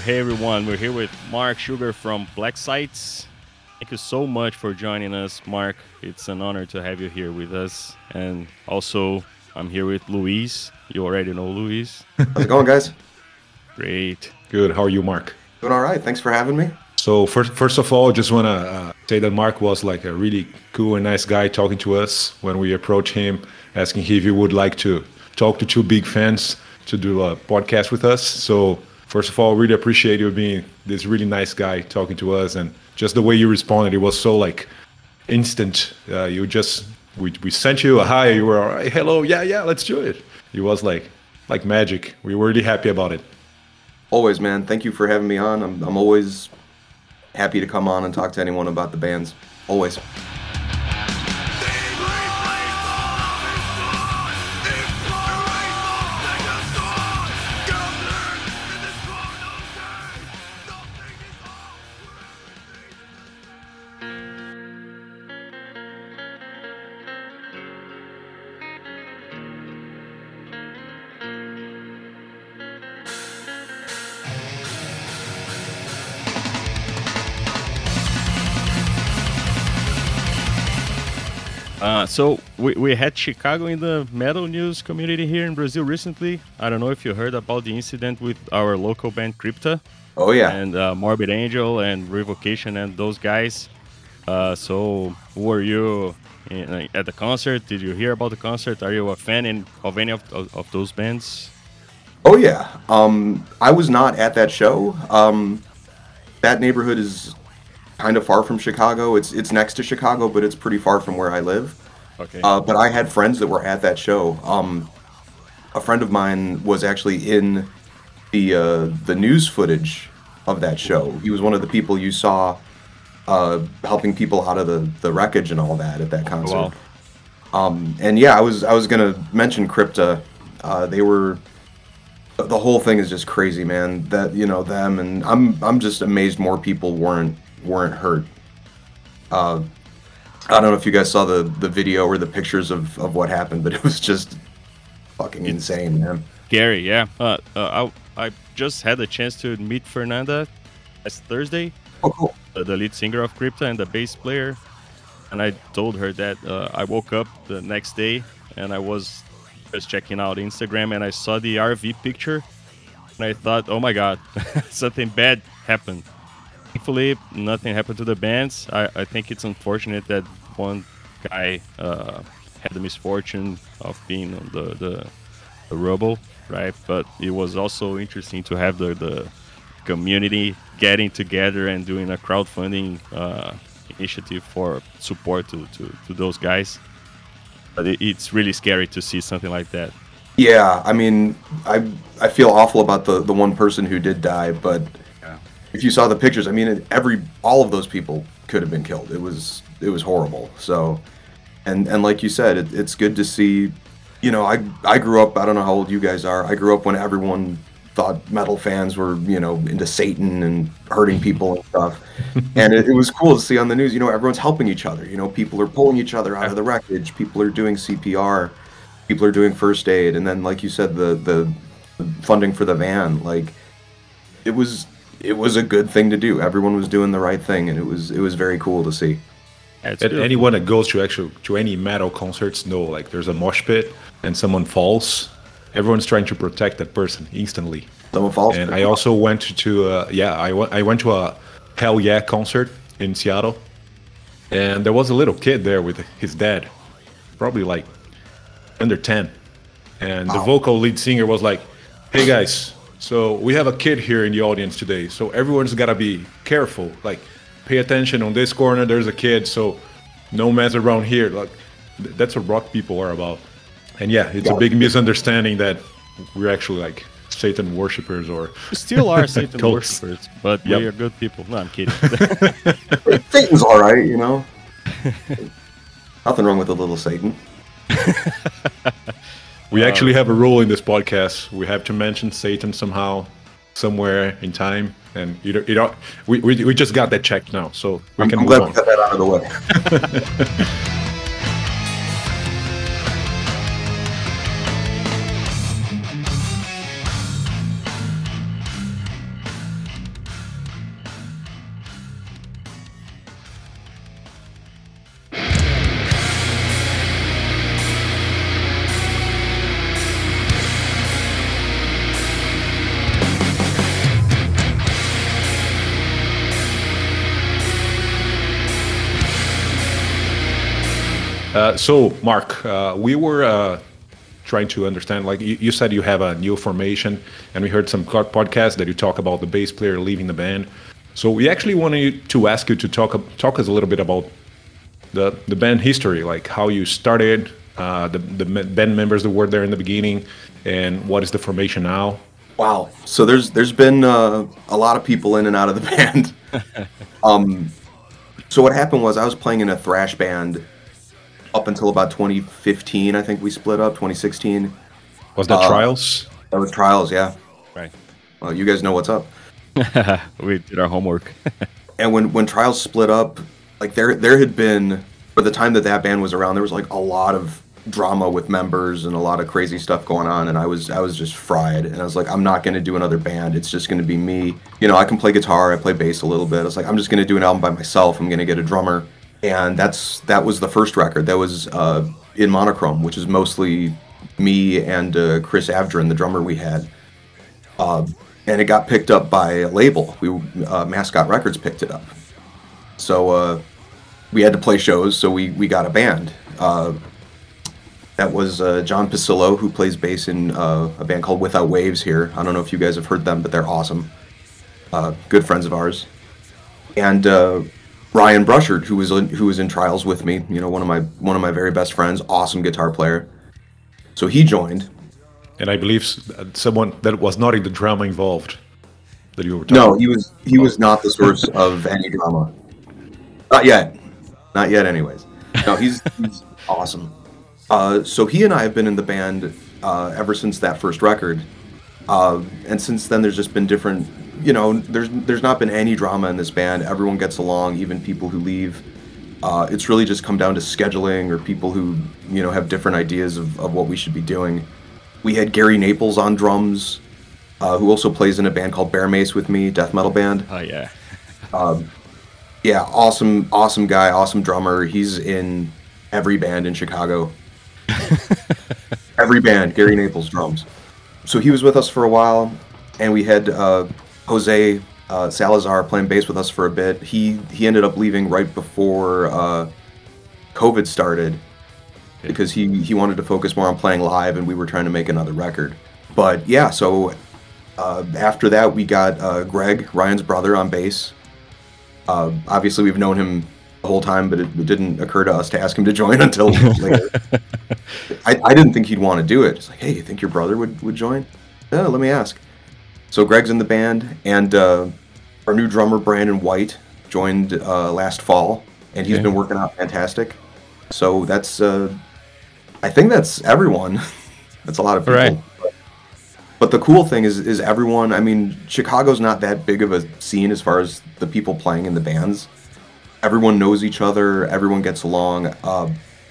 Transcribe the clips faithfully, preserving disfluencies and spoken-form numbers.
Hey everyone, we're here with Mark Sugar from Black Sites. Thank you so much for joining us, Mark. It's an honor to have you here with us. And also, I'm here with Luis. You already know Luis. How's it going, guys? Great. Good. How are you, Mark? Doing all right. Thanks for having me. So first, first of all, just want to uh, say that Mark was like a really cool and nice guy talking to us when we approached him, asking if he would like to talk to two big fans to do a podcast with us. So first of all, really appreciate you being this really nice guy talking to us, and just the way you responded, it was so like instant. Uh, you just we we sent you a hi, you were all right, hello, yeah, yeah, let's do it. It was like like magic. We were really happy about it. Always, man. Thank you for having me on. I'm I'm always happy to come on and talk to anyone about the bands. Always. Uh, so we, we had Chicago in the metal news community here in Brazil recently. I don't know if you heard about the incident with our local band Crypta. Oh, yeah. And uh, Morbid Angel and Revocation and those guys. Uh, so were you in, at the concert? Did you hear about the concert? Are you a fan in, of any of, of, of those bands? Oh, yeah. Um, I was not at that show. Um, that neighborhood is kind of far from Chicago. It's it's next to Chicago, but it's pretty far from where I live. Okay. Uh, but I had friends that were at that show. Um, a friend of mine was actually in the uh, the news footage of that show. He was one of the people you saw uh, helping people out of the, the wreckage and all that at that concert. Wow. Um, and yeah, I was I was gonna mention Crypta. Uh, they were the whole thing is just crazy, man. That you know them, and I'm I'm just amazed more people weren't. weren't hurt. Uh, I don't know if you guys saw the, the video or the pictures of, of what happened, but it was just fucking insane, man. Gary, yeah. Uh, uh, I I just had a chance to meet Fernanda last Thursday, Oh, cool. uh, the lead singer of Crypta and the bass player, and I told her that uh, I woke up the next day and I was just checking out Instagram and I saw the R V picture and I thought, oh my god, something bad happened. Thankfully, nothing happened to the bands. I, I think it's unfortunate that one guy uh, had the misfortune of being on the, the, the rubble, right? But it was also interesting to have the, the community getting together and doing a crowdfunding uh, initiative for support to, to, to those guys. But it, it's really scary to see something like that. Yeah, I mean, I I feel awful about the, the one person who did die, but if you saw the pictures, I mean, every all of those people could have been killed. It was it was horrible. So, and and like you said, it, it's good to see. You know, I I grew up. I don't know how old you guys are. I grew up when everyone thought metal fans were, you know, into Satan and hurting people and stuff. And it, it was cool to see on the news. You know, everyone's helping each other. You know, people are pulling each other out of the wreckage. People are doing C P R. People are doing first aid. And then, like you said, the the, the funding for the van. Like, it was. It was a good thing to do. Everyone was doing the right thing, and it was it was very cool to see. Yeah, And anyone that goes to actually to any metal concerts know, like, there's a mosh pit and someone falls, everyone's trying to protect that person instantly. Someone falls. And I also went to uh, yeah, I went I went to a Hell Yeah concert in Seattle, and there was a little kid there with his dad, probably like under ten, and the Wow. vocal lead singer was like, "Hey guys, so we have a kid here in the audience today, so everyone's gotta be careful. Like, pay attention on this corner. There's a kid, so no mess around here." Like, th- that's what rock people are about. And yeah, it's a big misunderstanding that we're actually like Satan worshippers or We still are Satan Cults. worshippers, but Yep. we are good people. No, I'm kidding. Satan's all right, you know. Nothing wrong with a little Satan. we actually have a rule in this podcast. We have to mention Satan somehow, somewhere in time, and you don't, you don't, we, we we just got that checked now, so we I'm, can I'm move glad on. we got that out of the way. Uh, so, Mark, uh, we were uh, trying to understand, like you, you said you have a new formation, and we heard some podcasts that you talk about the bass player leaving the band. So we actually wanted to ask you to talk talk us a little bit about the, the band history, like how you started, uh, the, the band members that were there in the beginning, and what is the formation now. Wow. So there's there's been uh, a lot of people in and out of the band. um, so what happened was I was playing in a thrash band up until about twenty fifteen. I think we split up. twenty sixteen. Was that uh, Trials? That was Trials, yeah. Right. Well, you guys know what's up. We did our homework. And when when Trials split up, like there there had been, for the time that that band was around, there was like a lot of drama with members and a lot of crazy stuff going on, and I was I was just fried, and I was like, I'm not going to do another band. It's just going to be me. You know, I can play guitar, I play bass a little bit. I was like, I'm just going to do an album by myself. I'm going to get a drummer, and that's that was the first record. That was uh, in Monochrome, which is mostly me and uh, Chris Avdrin, the drummer we had, uh, and it got picked up by a label. We uh, Mascot Records picked it up, so uh, we had to play shows. So we we got a band. Uh, That was uh, John Pasillo, who plays bass in uh, a band called Without Waves here. I don't know if you guys have heard them, but they're awesome. Uh, good friends of ours. And uh, Ryan Brushard, who was in, who was in Trials with me. You know, one of my one of my very best friends. Awesome guitar player. So he joined. And I believe someone that was not in the drama involved that you were talking No, about. he was he was not the source of any drama. Not yet. Not yet. Anyways. No, he's he's awesome. Uh, so he and I have been in the band uh, ever since that first record, uh, and since then there's just been different. You know, there's there's not been any drama in this band. Everyone gets along, even people who leave. Uh, it's really just come down to scheduling or people who you know have different ideas of, of what we should be doing. We had Gary Naples on drums, uh, who also plays in a band called Bear Mace with me, death metal band. Oh yeah. Um, yeah, awesome, awesome guy, awesome drummer. He's in every band in Chicago. Every band, Gary Naples drums. So he was with us for a while, and we had uh, Jose uh, Salazar playing bass with us for a bit. He he ended up leaving right before uh, COVID started because he, he wanted to focus more on playing live, and we were trying to make another record. But yeah, so uh, after that we got uh, Greg, Ryan's brother, on bass. Uh, obviously we've known him the whole time, but it, it didn't occur to us to ask him to join until later. I, I didn't think he'd want to do it. It's like, hey, you think your brother would, would join? Yeah, let me ask. So Greg's in the band, and uh, our new drummer, Brandon White, joined uh, last fall, and he's Okay. been working out fantastic. So that's, uh, I think that's everyone. That's a lot of people. Right. But the cool thing is, is everyone, I mean, Chicago's not that big of a scene as far as the people playing in the bands. Everyone knows each other. Everyone gets along. Uh,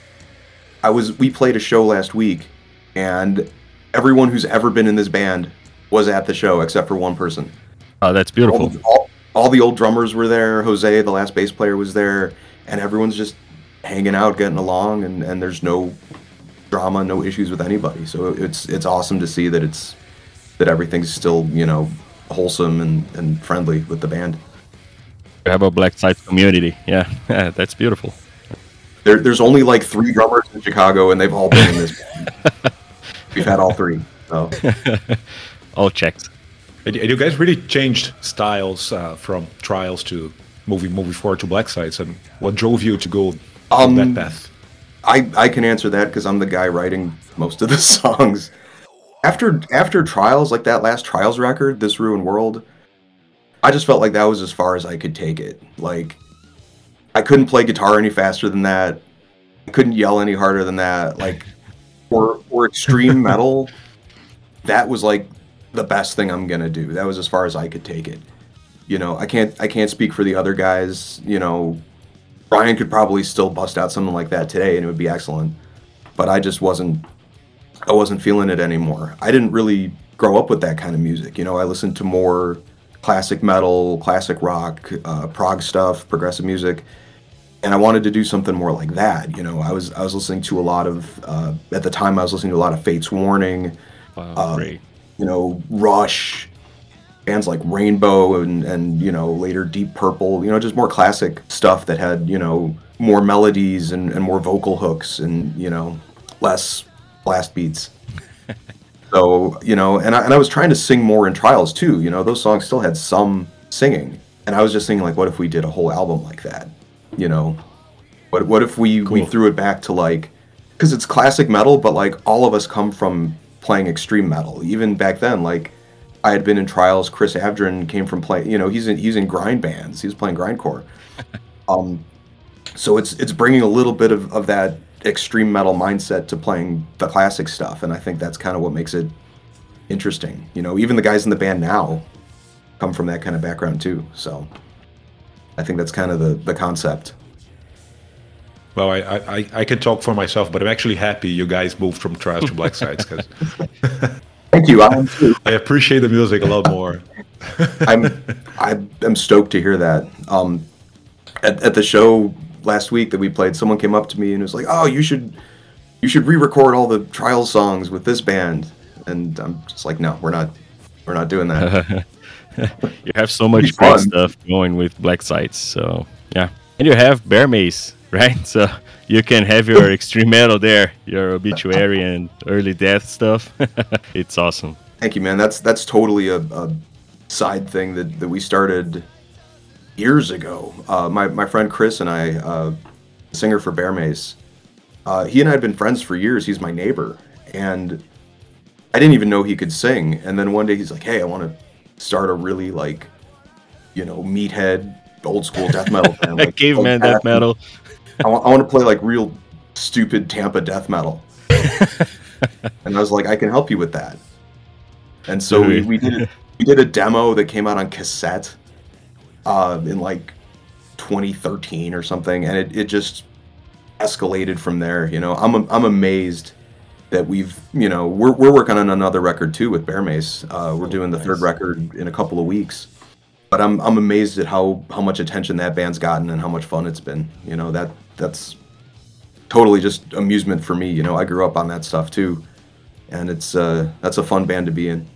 I was, we played a show last week, and everyone who's ever been in this band was at the show except for one person. Oh, that's All, beautiful. the- all, all the old drummers were there. Jose, the last bass player, was there, and everyone's just hanging out, getting along, and, and there's no drama, no issues with anybody. So it's it's awesome to see that it's that everything's still, you know, wholesome and, and friendly with the band. We have a Black Side community. Yeah, yeah, that's beautiful. There, there's only like three drummers in Chicago, and they've all been in this band. We've had all three. So All checked. And you guys really changed styles uh, from Trials to moving moving forward to Black Sides. And what drove you to go Um, that path? I, I can answer that because I'm the guy writing most of the songs. After after Trials, like that last Trials record, This Ruined World, I just felt like that was as far as I could take it. Like, I couldn't play guitar any faster than that. I couldn't yell any harder than that. Like, for for extreme metal, that was like the best thing I'm gonna do. That was as far as I could take it. You know, I can't I can't speak for the other guys. You know, Brian could probably still bust out something like that today, and it would be excellent. But I just wasn't. I wasn't feeling it anymore. I didn't really grow up with that kind of music. You know, I listened to more classic metal, classic rock, uh, prog stuff, progressive music, and I wanted to do something more like that. You know, I was I was listening to a lot of uh, at the time I was listening to a lot of Fate's Warning, Wow, uh, great. you know, Rush, bands like Rainbow and and you know later Deep Purple, you know, just more classic stuff that had you know more melodies and, and more vocal hooks and you know less blast beats. So you know, and I and I was trying to sing more in Trials too. You know, those songs still had some singing, and I was just thinking like, what if we did a whole album like that? You know, what what if we Cool. we threw it back to like, because it's classic metal, but like all of us come from playing extreme metal. Even back then, like I had been in Trials. Chris Avdrin came from playing. You know, he's in he's in grind bands. He was playing grindcore. um, so it's it's bringing a little bit of, of that extreme metal mindset to playing the classic stuff, and I think that's kind of what makes it interesting. You know, even the guys in the band now come from that kind of background too. So I think that's kind of the the concept. Well, I, I, I can talk for myself, but I'm actually happy you guys moved from Trials to Black Sides because Thank you. I am too. I appreciate the music a lot more. I'm I am stoked to hear that. Um, at at the show last week that we played, someone came up to me and was like, "Oh, you should you should re-record all the Trials songs with this band." And I'm just like, "No, we're not we're not doing that." You have so much It's great fun. stuff going with Black Sites, so yeah. And you have Bear Mace, right? So you can have your extreme metal there, your obituary and early death stuff. It's awesome. Thank you, man. That's that's totally a, a side thing that, that we started years ago. Uh, my my friend Chris and I, uh, singer for Bear Mace, uh, he and I had been friends for years. He's my neighbor, and I didn't even know he could sing. And then one day he's like, "Hey, I want to start a really like, you know, meathead, old school death metal band, like Caveman like death metal. I want, I want to play like real stupid Tampa death metal." And I was like, "I can help you with that." And so we, we did a, we did a demo that came out on cassette uh, in like twenty thirteen or something, and it, it just escalated from there. You know, I'm I'm amazed that we've you know we're we're working on another record too with Bear Mace. Uh, we're doing the third record in a couple of weeks, but I'm I'm amazed at how how much attention that band's gotten and how much fun it's been. You know, that that's totally just amusement for me. You know, I grew up on that stuff too, and it's uh, that's a fun band to be in.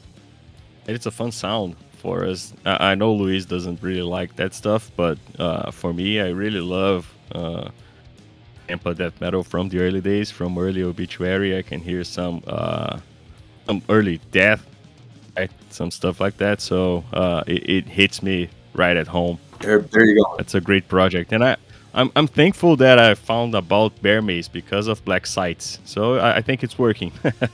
And it's a fun sound for us. I, I know Luis doesn't really like that stuff, but uh, for me, I really love uh, Tampa death metal from the early days, from early Obituary. I can hear some uh, some early death, right? Some stuff like that. So uh, it, it hits me right at home. There, there you go. That's a great project, and I. I'm, I'm thankful that I found about Bear Mace because of Black Sites. So I, I think it's working.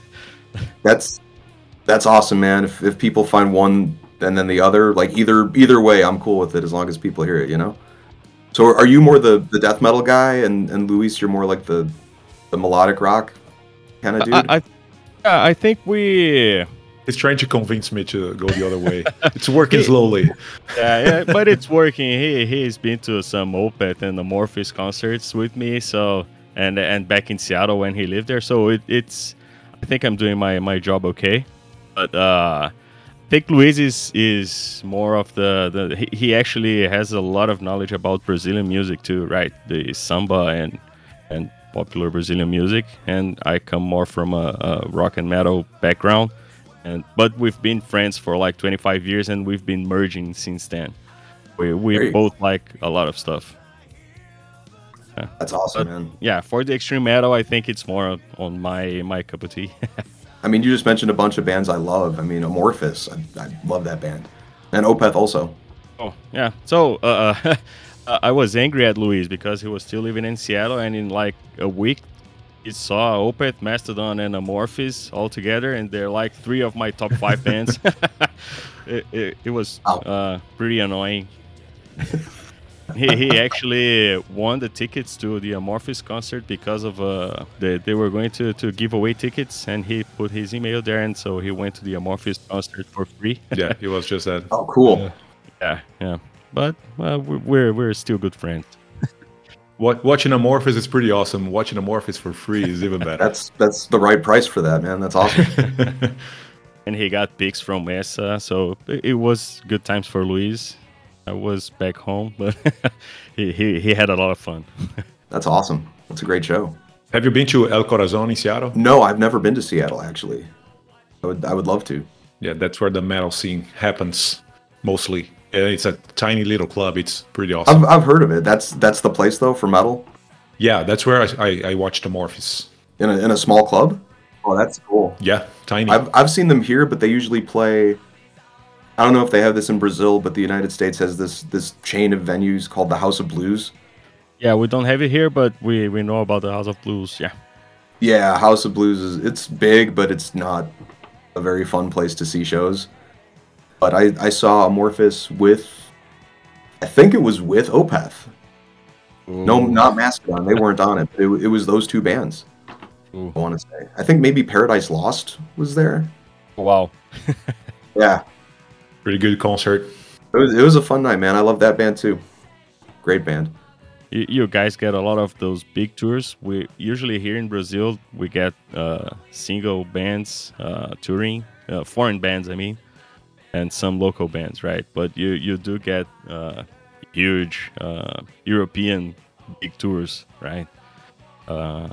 That's that's awesome, man. If if people find one and then the other, like either either way, I'm cool with it as long as people hear it, you know. So are you more the, the death metal guy, and and Luis, you're more like the the melodic rock kind of dude? I, I, yeah, I think we. He's trying to convince me to go the other way. It's working slowly. Yeah, yeah, but it's working. He he's been to some Opeth and Amorphis concerts with me. So and and back in Seattle when he lived there. So it, it's. I think I'm doing my, my job okay. But uh, I think Luis is is more of the, the he, he actually has a lot of knowledge about Brazilian music too, right? The samba and and popular Brazilian music, and I come more from a, a rock and metal background. And but we've been friends for like twenty-five years, and we've been merging since then. We we Great. both like a lot of stuff. Yeah. That's awesome, But man. yeah, for the extreme metal, I think it's more on my my cup of tea. I mean, you just mentioned a bunch of bands I love. I mean, Amorphis, I, I love that band, and Opeth also. Oh yeah. So uh, uh, I was angry at Luis because he was still living in Seattle, and in like a week, he saw Opeth, Mastodon, and Amorphis all together, and they're like three of my top five bands. it, it, it was Wow. uh, pretty annoying. he he actually won the tickets to the Amorphis concert because of uh they, they were going to, to give away tickets, and he put his email there, and so he went to the Amorphis concert for free. Yeah, he was just that. Oh, cool. Yeah. yeah, yeah. But uh, we're we're we're still good friends. What, watching Amorphis is pretty awesome. Watching Amorphis for free is even better. That's that's the right price for that, man. That's awesome. And he got pics from Mesa, so it it was good times for Luis. I was back home, but he, he he had a lot of fun. That's awesome. That's a great show. Have you been to El Corazon in Seattle? No, I've never been to Seattle actually. I would I would love to. Yeah, that's where the metal scene happens mostly. And it's a tiny little club. It's pretty awesome. I've I've heard of it. That's that's the place though for metal. Yeah, that's where I I, I watched Amorphis. In a in a small club. Oh, that's cool. Yeah, tiny. I've I've seen them here, but they usually play. I don't know if they have this in Brazil, but the United States has this this chain of venues called the House of Blues. Yeah, we don't have it here, but we, we know about the House of Blues. Yeah. Yeah, House of Blues is it's big, but it's not a very fun place to see shows. But I, I saw Amorphis with, I think it was with Opeth. Ooh. No, not Mastodon. They weren't on it. But it, it was those two bands. Ooh. I want to say. I think maybe Paradise Lost was there. Wow. Yeah. Pretty good concert. It was, it was a fun night, man. I love that band too. Great band. You, you guys get a lot of those big tours. We usually here in Brazil we get uh, single bands uh, touring, uh, foreign bands, I mean, and some local bands, right? But you you do get uh, huge uh, European big tours, right? Uh,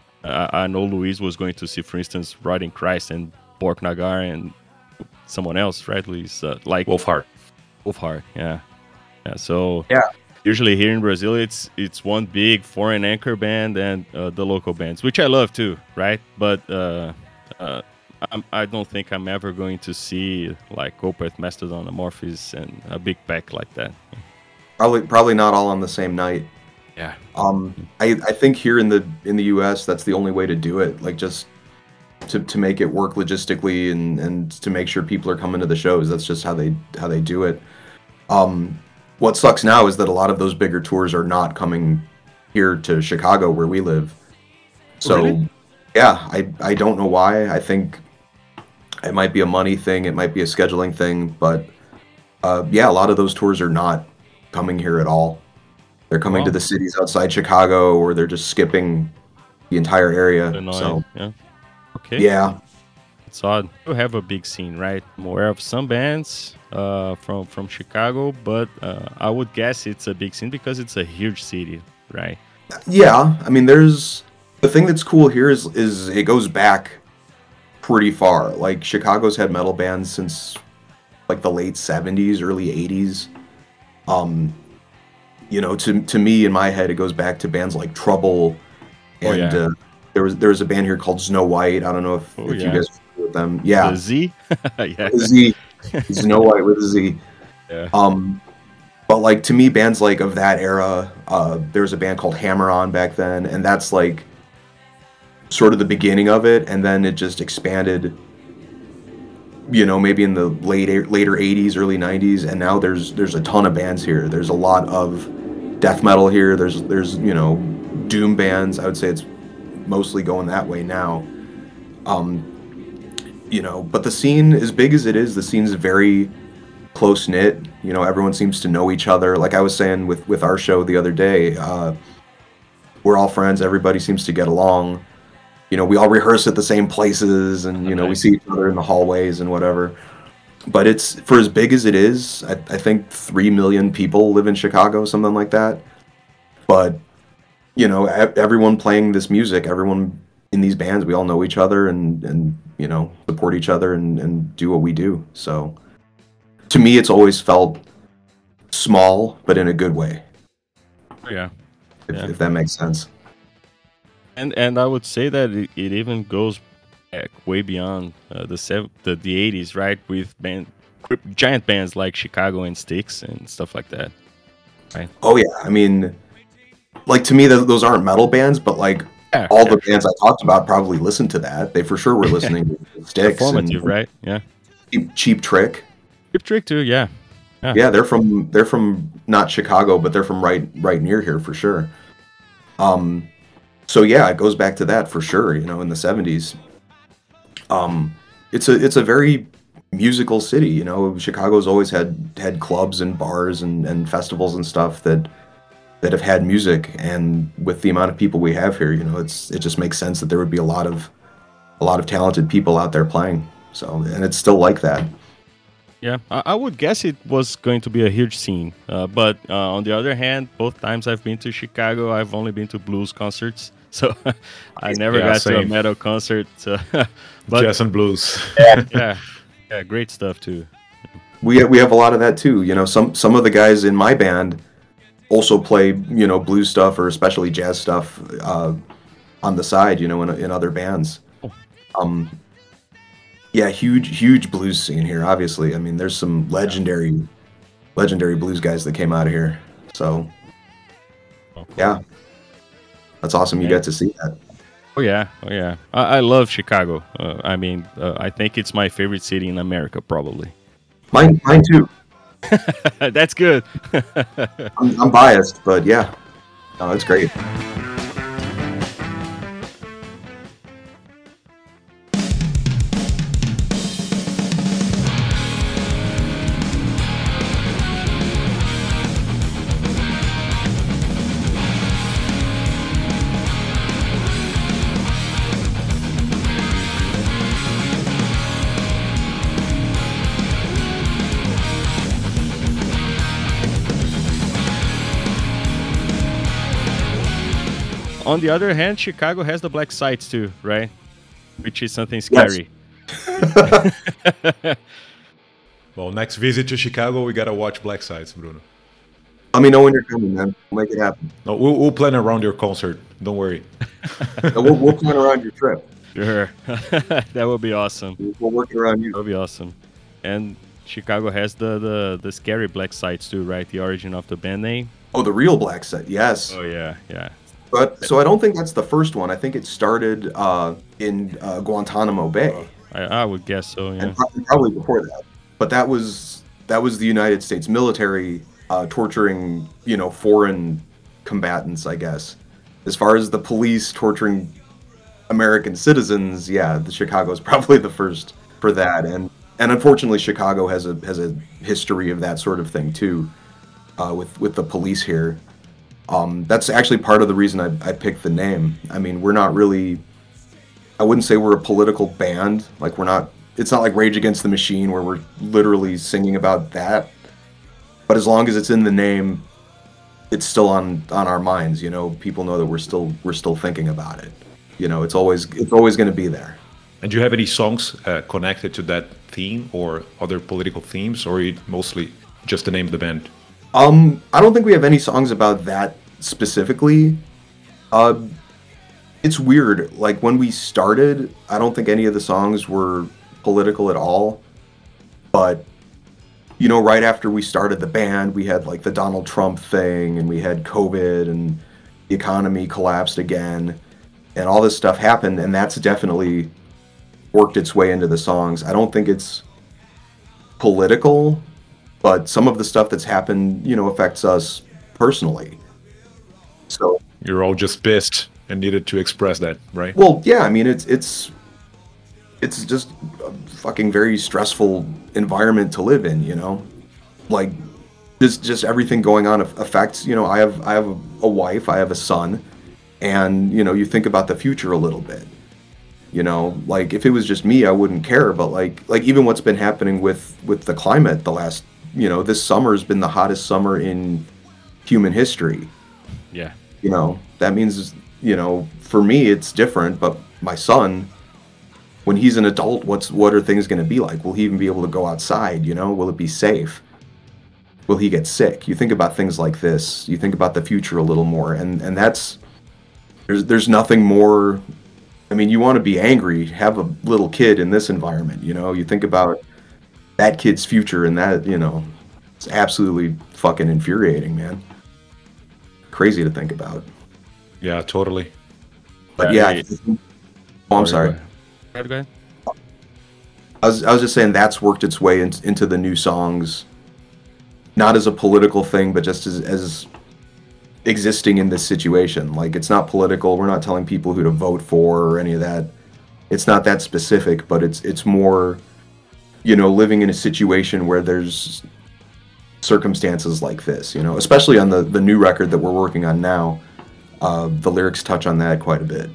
I, I know Luis was going to see, for instance, Riding Christ and Bork Nagar and someone else, right, Luis? Uh, like Wolfheart. Wolfheart, yeah, yeah. So Yeah. Usually here in Brazil, it's it's one big foreign anchor band and uh, the local bands, which I love too, right? But uh, uh, I'm, I don't think I'm ever going to see like Opeth, Mastodon, Amorphis, and a big pack like that. Probably probably not all on the same night. Yeah. Um, I, I think here in the in the U S that's the only way to do it. Like just to, to make it work logistically and, and to make sure people are coming to the shows. That's just how they how they do it. Um, what sucks now is that a lot of those bigger tours are not coming here to Chicago where we live. So Really? yeah, I I don't know why. I think it might be a money thing, it might be a scheduling thing, but uh, yeah, a lot of those tours are not coming here at all. They're coming Wow. to the cities outside Chicago, or they're just skipping the entire area. Annoying. So Yeah. Okay. yeah, It's odd. You have a big scene, right? I'm aware of some bands uh, from from Chicago, but uh, I would guess it's a big scene because it's a huge city, right? yeah. I mean, there's the thing that's cool here is is it goes back pretty far. Like Chicago's had metal bands since like the late seventies, early eighties. Um, you know, to to me in my head, it goes back to bands like Trouble, Oh, and yeah. uh, there was there was a band here called Snow White. I don't know if, Oh, if you yeah. guys are familiar with them. Yeah, The Z. Yeah. with a Z, Snow White with a Z. Yeah. Um, but like to me, bands like of that era, uh, there was a band called Hammer On back then, and that's like sort of the beginning of it, and then it just expanded. You know, maybe in the late later eighties, early nineties, and now there's there's a ton of bands here. There's a lot of death metal here. There's there's you know doom bands. I would say it's mostly going that way now. Um, you know, but the scene, as big as it is, the scene's very close knit. You know, everyone seems to know each other. Like I was saying with with our show the other day, uh, we're all friends. Everybody seems to get along. You know, we all rehearse at the same places, and you know, we Nice. see each other in the hallways and whatever. But it's for as big as it is. I, I think three million people live in Chicago, something like that. But you know, e- everyone playing this music, everyone in these bands, we all know each other and and you know support each other and and do what we do. So to me, it's always felt small, but in a good way, Yeah. if, Yeah. if that makes sense. And and I would say that it, it even goes back way beyond uh, the, sev- the the eighties, right? With band giant bands like Chicago and Styx and stuff like that. Oh yeah, I mean, like to me, th- those aren't metal bands, but like Yeah, all yeah, the bands I talked about probably listened to that. They for sure were listening to Styx and Performative, right? Yeah. Cheap, Cheap Trick. Cheap Trick too. Yeah. Yeah, they're from they're from not Chicago, but they're from right right near here for sure. Um, so yeah, it goes back to that for sure. You know, in the seventies, um, it's a it's a very musical city. You know, Chicago's always had had clubs and bars and, and festivals and stuff that that have had music. And with the amount of people we have here, you know, it's it just makes sense that there would be a lot of a lot of talented people out there playing. So, and it's still like that. Yeah, I, I would guess it was going to be a huge scene. Uh, but uh, on the other hand, both times I've been to Chicago, I've only been to blues concerts. So I never Yeah, got to a same. metal concert. So but Jazz and blues. yeah, Yeah, great stuff too. We we have a lot of that too. You know, some some of the guys in my band also play, you know, blues stuff or especially jazz stuff uh, on the side. You know, in in other bands. Um, yeah, huge huge blues scene here. Obviously, I mean, there's some legendary legendary blues guys that came out of here. So, yeah, that's awesome. You got to see that. Oh yeah, oh yeah. I, I love Chicago. Uh, I mean, uh, I think it's my favorite city in America, probably. Mine, mine too. That's good. I'm, I'm biased, but yeah, no, it's great. On the other hand, Chicago has the black sites too, right? Which is something scary. Yes. Well, next visit to Chicago, we gotta watch Black Sides, Bruno. Let me know when you're coming, man. We'll make it happen. No, we'll, we'll plan around your concert. Don't worry. No, we'll, we'll plan around your trip. Sure. That would be awesome. We'll work it around you. That would be awesome. And Chicago has the, the, the scary black sites too, right? The origin of the band name. Oh, the real black set, yes. Oh yeah, yeah. But so I don't think that's the first one. I think it started uh, in uh, Guantanamo Bay. I, I would guess so. Yeah. And probably, probably before that. But that was that was the United States military uh, torturing, you know, foreign combatants, I guess. As far as the police torturing American citizens, yeah, the Chicago is probably the first for that. And and unfortunately, Chicago has a has a history of that sort of thing too, uh, with with the police here. Um, that's actually part of the reason I, I picked the name. I mean, we're not really, I wouldn't say we're a political band. Like, we're not, it's not like Rage Against the Machine where we're literally singing about that. But as long as it's in the name, it's still on, on our minds, you know, people know that we're still, we're still thinking about it. You know, it's always, it's always going to be there. And do you have any songs uh, connected to that theme or other political themes, or you mostly just the name of the band? Um, I don't think we have any songs about that specifically. Uh, it's weird. Like, when we started, I don't think any of the songs were political at all. But, you know, right after we started the band, we had, like, the Donald Trump thing, and we had COVID, and the economy collapsed again, and all this stuff happened, and that's definitely worked its way into the songs. I don't think it's political, but some of the stuff that's happened, you know, affects us personally. So you're all just pissed and needed to express that, right? Well, yeah, I mean, it's it's it's just a fucking very stressful environment to live in, you know. Like, just just everything going on affects, you know. I have I have a, a wife, I have a son, and you know, you think about the future a little bit. You know, like if it was just me, I wouldn't care. But like like even what's been happening with with the climate the last. You know, this summer has been the hottest summer in human history. Yeah. You know, that means, you know, for me it's different, but my son, when he's an adult, what's what are things going to be like? Will he even be able to go outside, you know? Will it be safe? Will he get sick? You think about things like this. You think about the future a little more, and and that's there's there's nothing more. I mean, you want to be angry, have a little kid in this environment, you know? You think about that kid's future, and that, you know, it's absolutely fucking infuriating, man. Crazy to think about. Yeah, totally. But yeah, yeah I, oh, I'm sorry. Go ahead. Go ahead. I was I was just saying that's worked its way in, into the new songs, not as a political thing, but just as as existing in this situation. Like, it's not political. We're not telling people who to vote for or any of that. It's not that specific, but it's it's more, you know, living in a situation where there's circumstances like this, you know, especially on the, the new record that we're working on now. Uh, the lyrics touch on that quite a bit.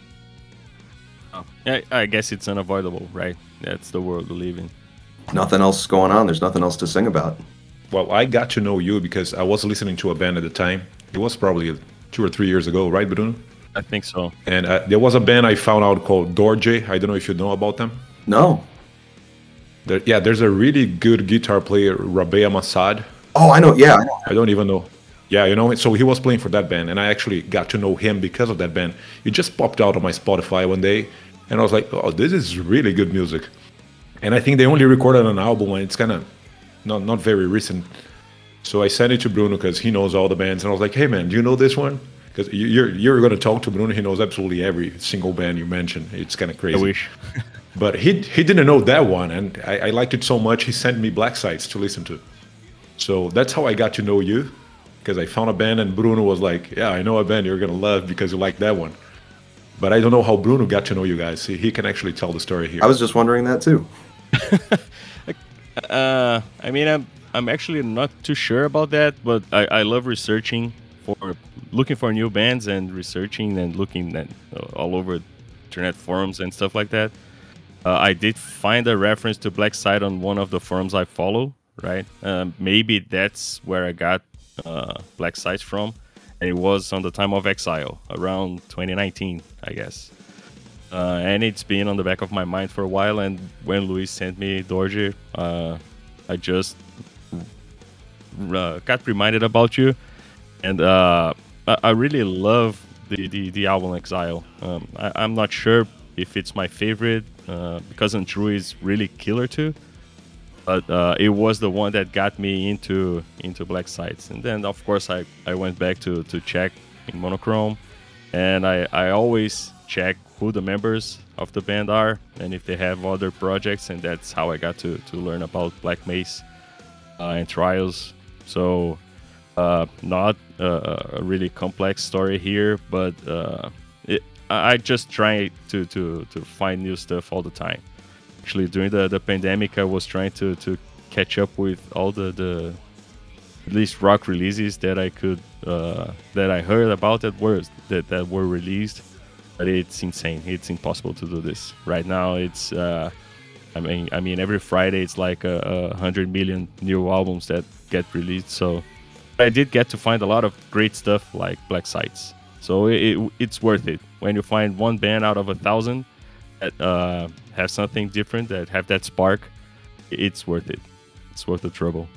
Oh. Yeah, I guess it's unavoidable, right? That's the world we live in. Nothing else going on. There's nothing else to sing about. Well, I got to know you because I was listening to a band at the time. It was probably two or three years ago, right, Bruno? I think so. And uh, there was a band I found out called Dorje. I don't know if you know about them. No. There, yeah, there's a really good guitar player, Rabea Massad. Oh, I know. Yeah, I know. I don't even know. Yeah, you know, so he was playing for that band, and I actually got to know him because of that band. It just popped out on my Spotify one day, and I was like, oh, this is really good music. And I think they only recorded an album, and it's kind of not not very recent. So I sent it to Bruno because he knows all the bands, and I was like, hey man, do you know this one? Because you're you're going to talk to Bruno, he knows absolutely every single band you mentioned. It's kind of crazy. I wish. But he he didn't know that one, and I, I liked it so much, he sent me Black Sites to listen to. So that's how I got to know you, because I found a band, and Bruno was like, yeah, I know a band you're going to love because you like that one. But I don't know how Bruno got to know you guys. He, he can actually tell the story here. I was just wondering that too. uh, I mean, I'm I'm actually not too sure about that, but I, I love researching for looking for new bands and researching and looking at uh, all over internet forums and stuff like that. Uh, I did find a reference to Black Site on one of the forums I follow, right? Um, maybe that's where I got uh, Black Site from. And it was on the time of Exile, around twenty nineteen, I guess. Uh, and it's been on the back of my mind for a while. And when Luis sent me Dorje, uh, I just uh, got reminded about you. And uh, I, I really love the, the, the album Exile. Um, I, I'm not sure if it's my favorite, uh, because Untrue is really killer too. But uh, it was the one that got me into into Black Sites. And then, of course, I, I went back to, to check in Monochrome. And I, I always check who the members of the band are and if they have other projects. And that's how I got to, to learn about Black Mace uh, and Trials. So uh, not uh, a really complex story here, but uh, it, I just try to, to, to find new stuff all the time. Actually, during the, the pandemic, I was trying to, to catch up with all the, the at least rock releases that I could uh, that I heard about that were that, that were released. But it's insane. It's impossible to do this right now. It's uh, I mean I mean every Friday it's like a, a hundred million new albums that get released. So I did get to find a lot of great stuff like Black Sites. So it, it, it's worth it when you find one band out of a thousand that uh, have something different, that have that spark. It's worth it. It's worth the trouble.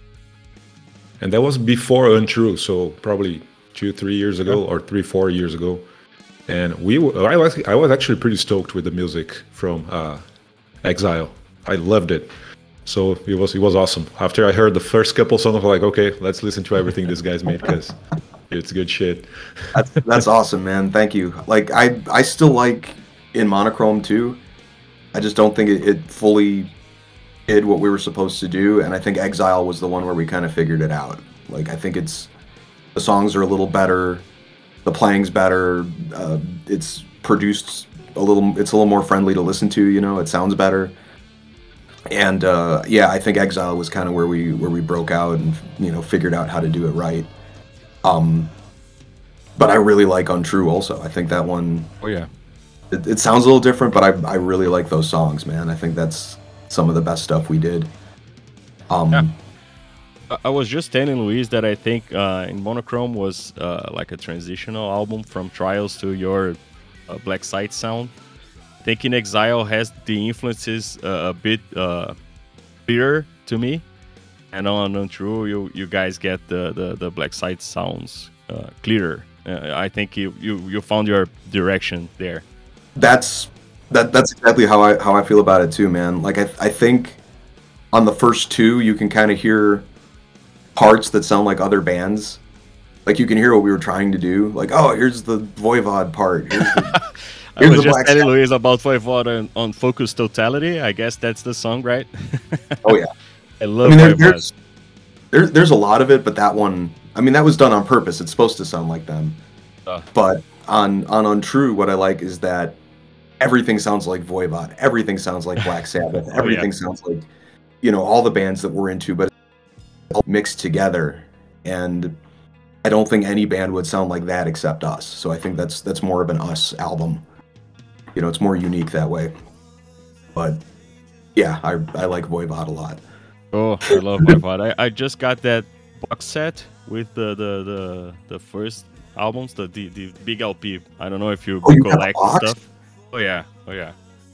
And that was before Untrue, so probably two, three years ago, Yeah. or three, four years ago. And we, w- I was, I was actually pretty stoked with the music from uh, Exile. I loved it. So it was, it was awesome. After I heard the first couple songs, I was like, okay, let's listen to everything this guy's made because it's good shit. That's that's awesome, man. Thank you. Like I I still like in Monochrome too. I just don't think it, it fully did what we were supposed to do, and I think Exile was the one where we kind of figured it out. Like I think it's the songs are a little better, the playing's better, uh, it's produced a little, it's a little more friendly to listen to. You know, it sounds better. And uh, yeah, I think Exile was kind of where we where we broke out and you know figured out how to do it right. Um, but I really like Untrue also. I think that one. Oh yeah. It, it sounds a little different, but I I really like those songs, man. I think that's some of the best stuff we did. Um, Yeah. I- I was just telling Luis that I think uh, in Monochrome was uh, like a transitional album from Trials to your uh, Black Site sound. I think in Exile has the influences uh, a bit uh, clearer to me, and on Untrue you you guys get the the, the Black Site sounds uh, clearer. Uh, I think you, you you found your direction there. that's that that's exactly how I how I feel about it too, man. Like I I think on the first two you can kind of hear parts that sound like other bands. Like you can hear what we were trying to do. Like, oh, here's the Voivod part. Here's the, I here's was the just Black telling Sabbath. Luis about Voivod on, on Focus Totality. I guess that's the song, right? Oh yeah. I I love mean, there, Voivod. there's there, there's a lot of it, but that one, I mean, that was done on purpose. It's supposed to sound like them. Uh. But on on Untrue, what I like is that everything sounds like Voivod. Everything sounds like Black Sabbath. Oh, yeah. Everything sounds like, you know, all the bands that we're into, but it's all mixed together. And I don't think any band would sound like that except us. So I think that's that's more of an us album. You know, it's more unique that way. But yeah, I I like Voivod a lot. Oh, I love Voivod. I, I just got that box set with the the, the, the first albums, the, the the big L P. I don't know if you Oh, you got the collect box? stuff. Oh yeah, oh yeah.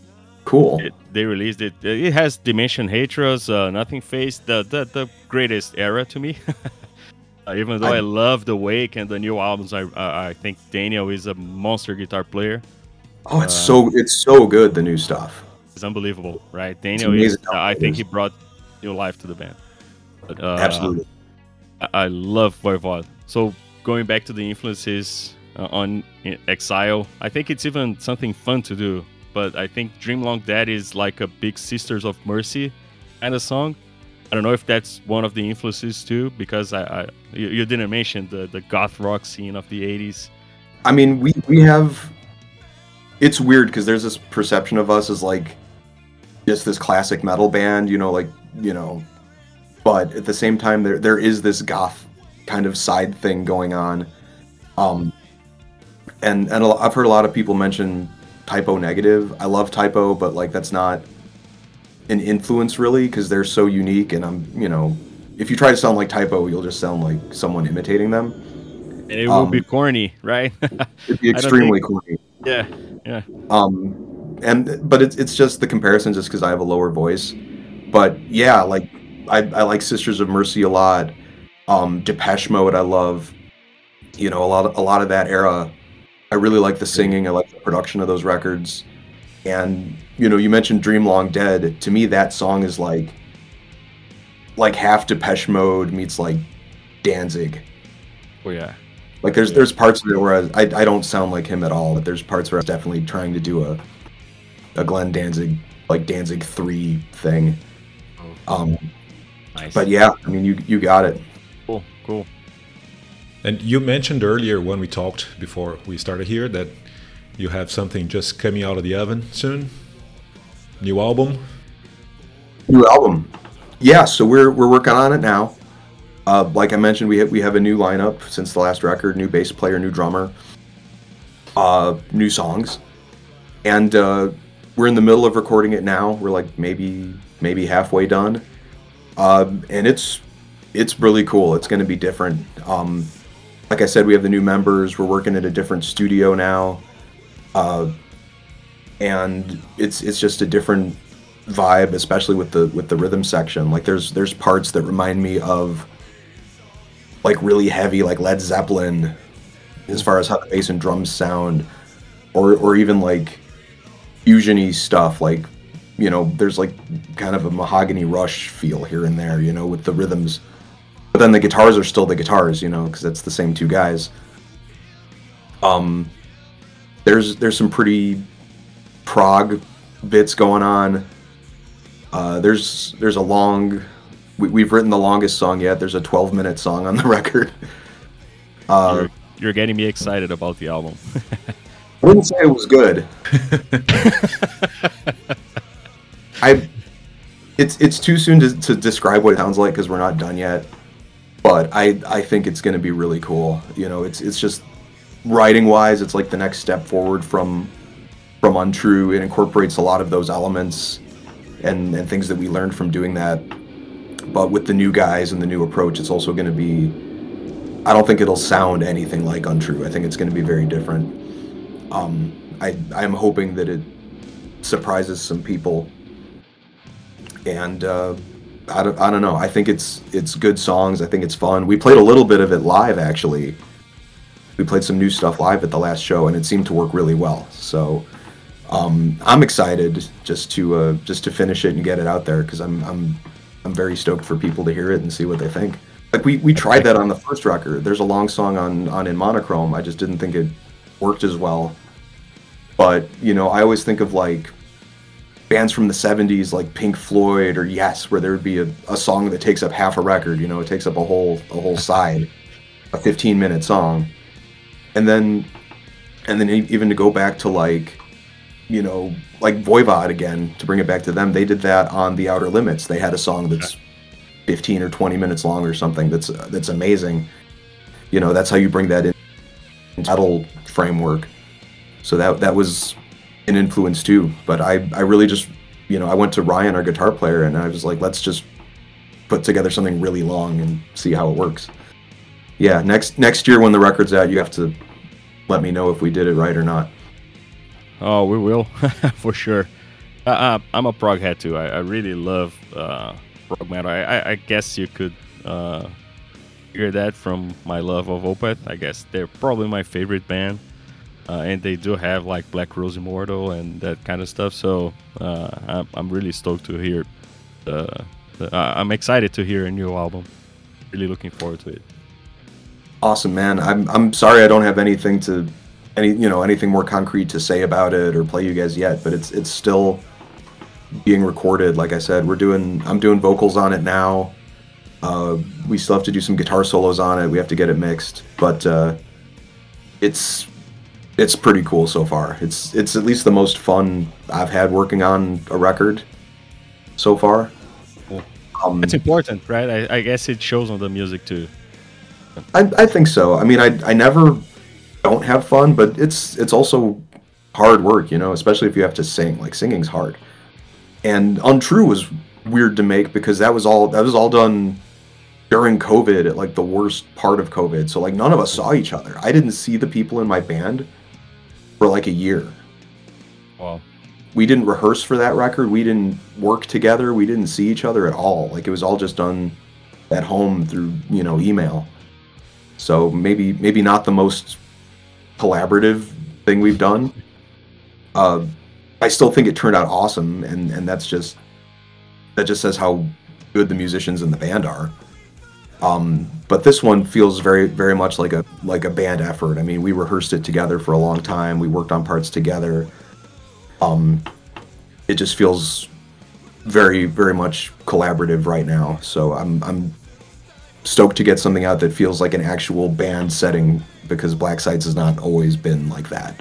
Cool. It, they released it. It has Dimension Hatred, uh, Nothing Face, the, the the greatest era to me. uh, even though I, I love the Wake and the new albums, I I, I think Daniel is a monster guitar player. Oh, it's uh, so it's so good. The new stuff. It's unbelievable, right? Daniel is. Uh, I think he brought new life to the band. But, uh, Absolutely. I, I love Voivod. So going back to the influences uh, on Exile, I think it's even something fun to do. But I think Dream Long Dead is like a big Sisters of Mercy kind of song. I don't know if that's one of the influences too, because I, I you, you didn't mention the, the goth rock scene of the eighties. I mean, we, we have... It's weird because there's this perception of us as like just this classic metal band, you know, like, you know, but at the same time, there there is this goth kind of side thing going on. Um, and and I've heard a lot of people mention Typo Negative. I love Typo, but like that's not an influence really because they're so unique. And I'm, you know, if you try to sound like Typo, you'll just sound like someone imitating them. And it will um, be corny, right? It'd be extremely think... corny. Yeah, yeah. Um, and but it's it's just the comparison, just because I have a lower voice. But yeah, like I I like Sisters of Mercy a lot. Um, Depeche Mode, I love. You know, a lot of, a lot of that era. I really like the singing. I like the production of those records. And you know, you mentioned Dream Long Dead. To me, that song is like like half Depeche Mode meets like Danzig. Oh yeah. Like there's yeah. there's parts of it where I, I I don't sound like him at all, but there's parts where I'm definitely trying to do a a Glenn Danzig, like Danzig three thing. Oh. Um, nice. But yeah, I mean you you got it. Cool, cool. And you mentioned earlier when we talked before we started here that you have something just coming out of the oven soon. New album. New album. Yeah, so we're we're working on it now. Uh, like I mentioned, we have, we have a new lineup since the last record, new bass player, new drummer, uh, new songs, and uh, we're in the middle of recording it now. We're like maybe maybe halfway done, um, and it's it's really cool. It's going to be different. Um, like I said, we have the new members. We're working at a different studio now, uh, and it's it's just a different vibe, especially with the with the rhythm section. Like there's there's parts that remind me of like really heavy, like Led Zeppelin, as far as how the bass and drums sound, or or even like fusion-y stuff. Like, you know, there's like kind of a Mahogany Rush feel here and there, you know, with the rhythms. But then the guitars are still the guitars, you know, because it's the same two guys. Um, there's there's some pretty prog bits going on. Uh, there's there's a long. We, we've written the longest song yet. There's a twelve minute song on the record. Uh, you're, you're getting me excited about the album. I wouldn't say it was good. I, it's it's too soon to, to describe what it sounds like because we're not done yet. But I I think it's going to be really cool. You know, it's it's just writing wise, it's like the next step forward from from Untrue. It incorporates a lot of those elements and and things that we learned from doing that. But with the new guys and the new approach, it's also going to be, I don't think it'll sound anything like Untrue. I think it's going to be very different. Um, I, I'm hoping that it surprises some people. And uh, I, don't, I don't know. I think it's it's good songs. I think it's fun. We played a little bit of it live, actually. We played some new stuff live at the last show, and it seemed to work really well. So um, I'm excited just to uh, just to finish it and get it out there because I'm I'm I'm very stoked for people to hear it and see what they think. Like we, we tried that on the first record. There's a long song on, on In Monochrome. I just didn't think it worked as well. But, you know, I always think of like bands from the seventies like Pink Floyd or Yes, where there would be a, a song that takes up half a record, you know, it takes up a whole a whole side, a fifteen minute song. And then and then even to go back to like, you know, like Voivod again, to bring it back to them, they did that on The Outer Limits. They had a song that's fifteen or twenty minutes long or something that's uh, that's amazing. You know, that's how you bring that in metal framework. So that that was an influence too. But I, I really just, you know, I went to Ryan, our guitar player, and I was like, let's just put together something really long and see how it works. Yeah, next next year when the record's out, you have to let me know if we did it right or not. Oh, we will, for sure. I, I, I'm a prog head too. I, I really love uh, prog metal. I, I, I guess you could uh, hear that from my love of Opeth. I guess they're probably my favorite band, uh, and they do have like Black Rose Immortal and that kind of stuff. So uh, I'm, I'm really stoked to hear. Uh, the, uh, I'm excited to hear a new album. Really looking forward to it. Awesome, man. I'm I'm sorry I don't have anything to any you know anything more concrete to say about it or play you guys yet, but it's it's still being recorded. Like I said, we're doing I'm doing vocals on it now. Uh, we still have to do some guitar solos on it. We have to get it mixed, but uh, it's it's pretty cool so far. It's it's at least the most fun I've had working on a record so far. Cool. Um, It's important, right? I, I guess it shows on the music too. I, I think so. I mean, I I never don't have fun, but it's it's also hard work, you know, especially if you have to sing. Like singing's hard. And Untrue was weird to make because that was all that was all done during COVID at like the worst part of COVID. So like none of us saw each other. I didn't see the people in my band for like a year. Wow. We didn't rehearse for that record. We didn't work together. We didn't see each other at all. Like it was all just done at home through, you know, email. So maybe maybe not the most collaborative thing we've done. Uh, I still think it turned out awesome, and, and that's just that just says how good the musicians in the band are. Um, but this one feels very very much like a like a band effort. I mean, we rehearsed it together for a long time. We worked on parts together. Um, it just feels very very much collaborative right now. So I'm I'm stoked to get something out that feels like an actual band setting, because Black Sites has not always been like that.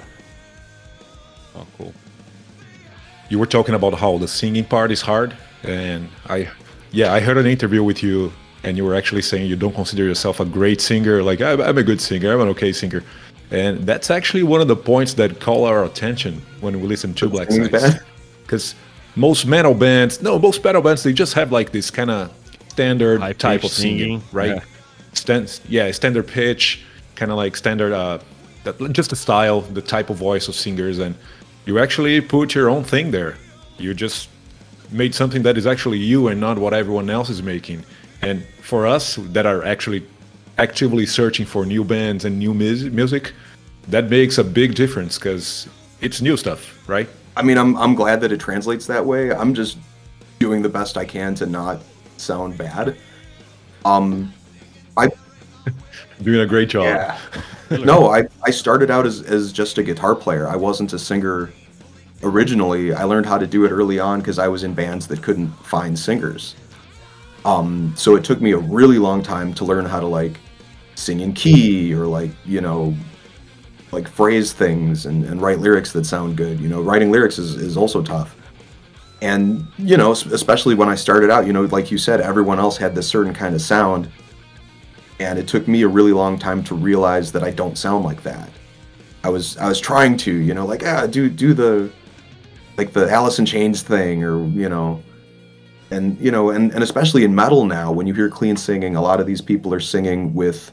Oh, cool. You were talking about how the singing part is hard, and I, yeah, I heard an interview with you, and you were actually saying you don't consider yourself a great singer. Like I'm, I'm a good singer, I'm an okay singer, and that's actually one of the points that call our attention when we listen to Black Sites. Because most metal bands, no, most metal bands, they just have like this kind of standard High type pitch of singing, singing, right? yeah. Stand, yeah, standard pitch, kind of like standard, uh, that, just the style, the type of voice of singers, and you actually put your own thing there. You just made something that is actually you and not what everyone else is making. And for us that are actually actively searching for new bands and new mus- music, that makes a big difference because it's new stuff, right? I mean, I'm I'm glad that it translates that way. I'm just doing the best I can to not sound bad. Um, I Doing a great job. yeah. No, I I started out as as just a guitar player. I wasn't a singer originally. I learned how to do it early on because I was in bands that couldn't find singers. Um, so it took me a really long time to learn how to like sing in key or like, you know, like phrase things and, and write lyrics that sound good. You know, writing lyrics is, is also tough. And, you know, es- especially when I started out, you know, like you said, everyone else had this certain kind of sound. And it took me a really long time to realize that I don't sound like that. I was I was trying to, you know, like, ah, do do the, like the Alice in Chains thing, or, you know, and, you know, and, and especially in metal now, when you hear clean singing, a lot of these people are singing with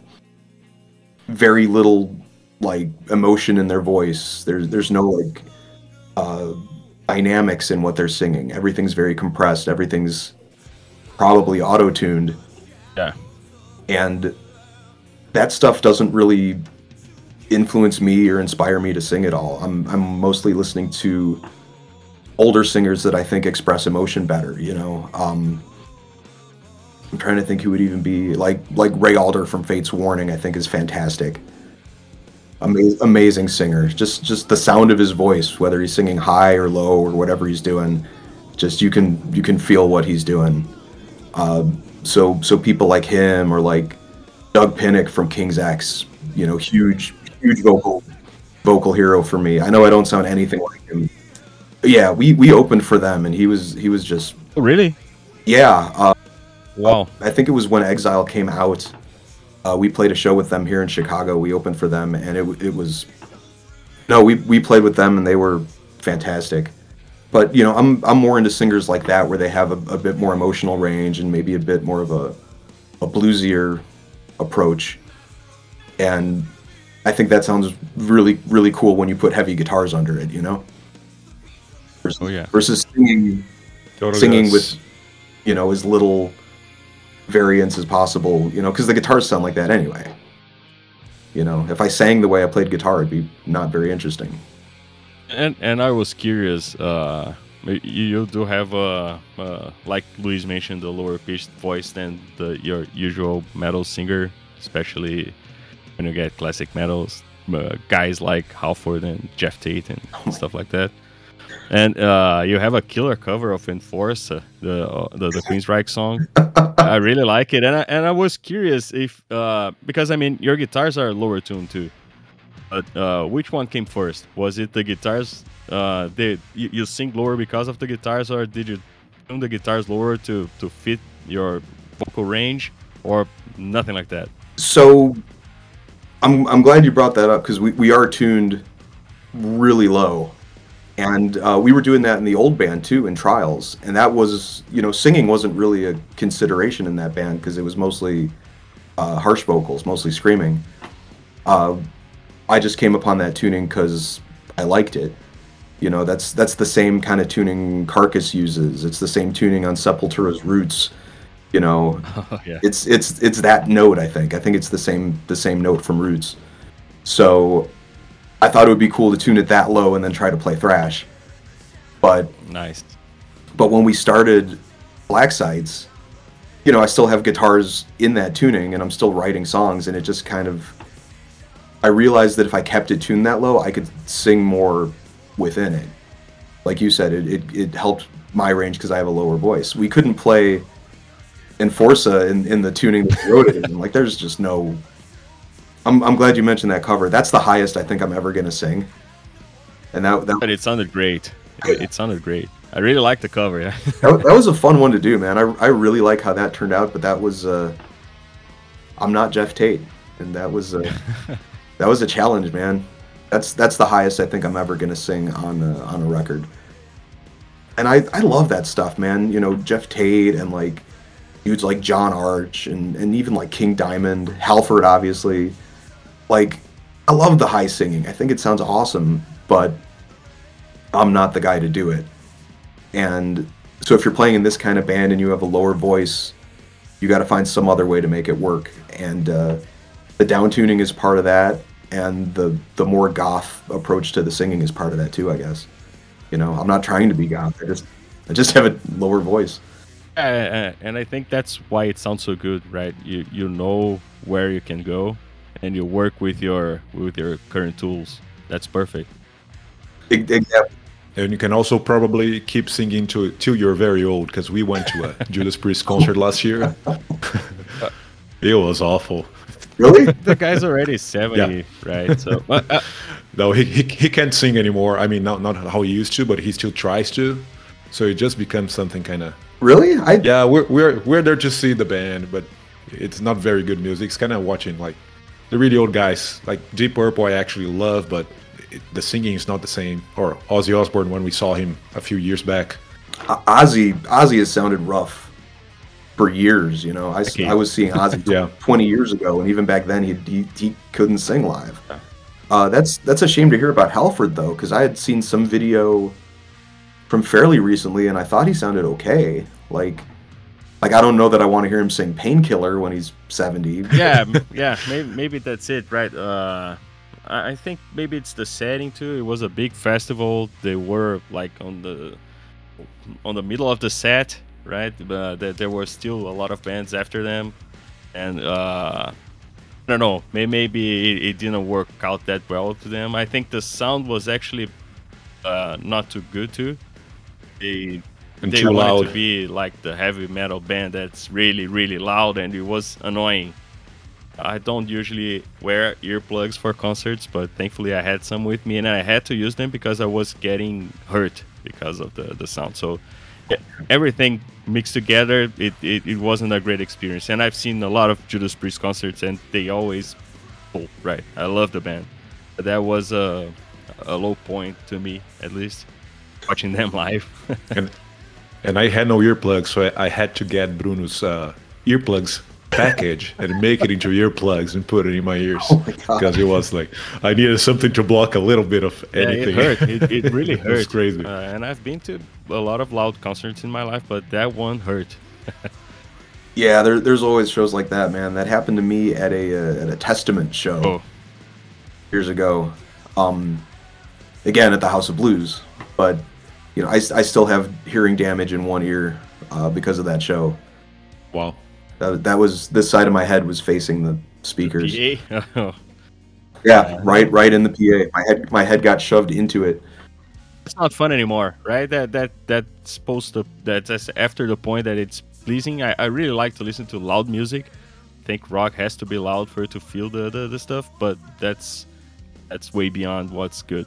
very little, like, emotion in their voice. There's, there's no, like, uh, dynamics in what they're singing. Everything's very compressed. Everything's probably auto-tuned. Yeah. And that stuff doesn't really influence me or inspire me to sing at all. I'm I'm mostly listening to older singers that I think express emotion better, you know. Um, I'm trying to think who would even be like like Ray Alder from Fate's Warning. I think is fantastic. Ama- amazing singer. Just just the sound of his voice, whether he's singing high or low or whatever he's doing, just you can you can feel what he's doing. Um, so so people like him, or like Doug Pinnick from King's X, you know, huge huge vocal vocal hero for me. I know I don't sound anything like him. But yeah, we we opened for them, and he was he was just Oh, really? yeah. Uh, Wow. I think it was when Exile came out. Uh, we played a show with them here in Chicago. We opened for them, and it it was no, we we played with them, and they were fantastic. But you know, I'm I'm more into singers like that, where they have a, a bit more emotional range and maybe a bit more of a a bluesier approach. And I think that sounds really really cool when you put heavy guitars under it. You know, versus, Oh yeah. versus singing Totally singing does. with, you know, as little variance as possible, you know, because the guitars sound like that anyway. You know, if I sang the way I played guitar, it'd be not very interesting. And and I was curious. Uh, you, you do have a uh, like Luis mentioned, the lower pitched voice than the your usual metal singer, especially when you get classic metals uh, guys like Halford and Jeff Tate and stuff like that. And uh, you have a killer cover of Enforce, uh, the, uh, the the Queensryche song. I really like it, and I, and I was curious if uh, because I mean your guitars are lower tuned too. But uh, which one came first? Was it the guitars? Uh, they you, you sing lower because of the guitars, or did you tune the guitars lower to, to fit your vocal range, or nothing like that? So I'm I'm glad you brought that up because we, we are tuned really low, and uh, we were doing that in the old band too in trials, and that was, you know, singing wasn't really a consideration in that band because it was mostly uh, harsh vocals, mostly screaming. Uh, I just came upon that tuning because I liked it. You know, that's that's the same kind of tuning Carcass uses. It's the same tuning on Sepultura's Roots. You know, Oh, yeah. it's it's it's that note. I think I think it's the same the same note from Roots. So I thought it would be cool to tune it that low and then try to play thrash. But Nice. but when we started Black Sites, you know, I still have guitars in that tuning and I'm still writing songs, and it just kind of, I realized that if I kept it tuned that low, I could sing more within it. Like you said, it it, it helped my range because I have a lower voice. We couldn't play Enforza in, in the tuning that we wrote it in. Like, there's just no... I'm I'm glad you mentioned that cover. That's the highest I think I'm ever going to sing. And that, that, But it sounded great. It, it sounded great. I really like the cover. Yeah. that, that was a fun one to do, man. I, I really like how that turned out, but that was... Uh, I'm not Jeff Tate, and that was... Uh, that was a challenge, man. That's that's the highest I think I'm ever gonna sing on a, on a record. And I, I love that stuff, man. You know, Jeff Tate and like dudes like John Arch and, and even like King Diamond, Halford, obviously. Like, I love the high singing. I think it sounds awesome, but I'm not the guy to do it. And so if you're playing in this kind of band and you have a lower voice, you got to find some other way to make it work. And uh, the down tuning is part of that. And the the more goth approach to the singing is part of that too, I guess. You know, I'm not trying to be goth. I just I just have a lower voice. Uh, and I think that's why it sounds so good, right? You you know where you can go, and you work with your with your current tools. That's perfect. Exactly. And you can also probably keep singing to till you're very old, because we went to a Judas Priest concert last year. It was awful. Really? The guy's already seventy, right? So uh, uh, No, he, he he can't sing anymore. I mean, not not how he used to, but he still tries to. So it just becomes something kind of. Really? I Yeah, we're we're we're there to see the band, but it's not very good music. It's kind of watching like the really old guys, like Deep Purple. I actually love, but it, the singing is not the same. Or Ozzy Osbourne when we saw him a few years back. Ozzy Ozzy has sounded rough for years. You know, I, Okay. I was seeing Ozzy Yeah. twenty years ago, and even back then he he, he couldn't sing live. Uh, that's that's a shame to hear about Halford though, because I had seen some video from fairly recently, and I thought he sounded okay. Like, like I don't know that I want to hear him sing Painkiller when he's seventy. yeah, m- yeah, maybe maybe that's it, right? Uh, I I think maybe it's the setting too. It was a big festival. They were like on the on the middle of the set, right? But there, there were still a lot of bands after them, and uh, I don't know. May, maybe it, it didn't work out that well to them. I think the sound was actually uh, not too good too. They And they too wanted loud. to be like the heavy metal band that's really really loud, and it was annoying. I don't usually wear earplugs for concerts, but thankfully I had some with me, and I had to use them because I was getting hurt because of the, the sound. So yeah, everything mixed together, it, it, it wasn't a great experience. And I've seen a lot of Judas Priest concerts, and they always pull, right? I love the band. But that was a, a low point to me, at least, watching them live. and and I had no earplugs, so I, I had to get Bruno's uh, earplugs package and make it into earplugs and put it in my ears Oh my God. because it was like I needed something to block a little bit of Yeah, anything. it hurt. It, it really It was hurt. crazy. Uh, and I've been to a lot of loud concerts in my life, but that one hurt. Yeah, there, there's always shows like that, man. That happened to me at a uh, at a Testament show Oh, years ago. Um, again at the House of Blues, but you know, I, I still have hearing damage in one ear uh, because of that show. Wow. That, that was this side of my head was facing the speakers. P A? Oh, Yeah, right, right in the P A. My head, my head got shoved into it. it's not fun anymore, right? That that that's supposed to that's after the point that it's pleasing. I, I really like to listen to loud music. I think rock has to be loud for it to feel the, the, the stuff, but that's that's way beyond what's good.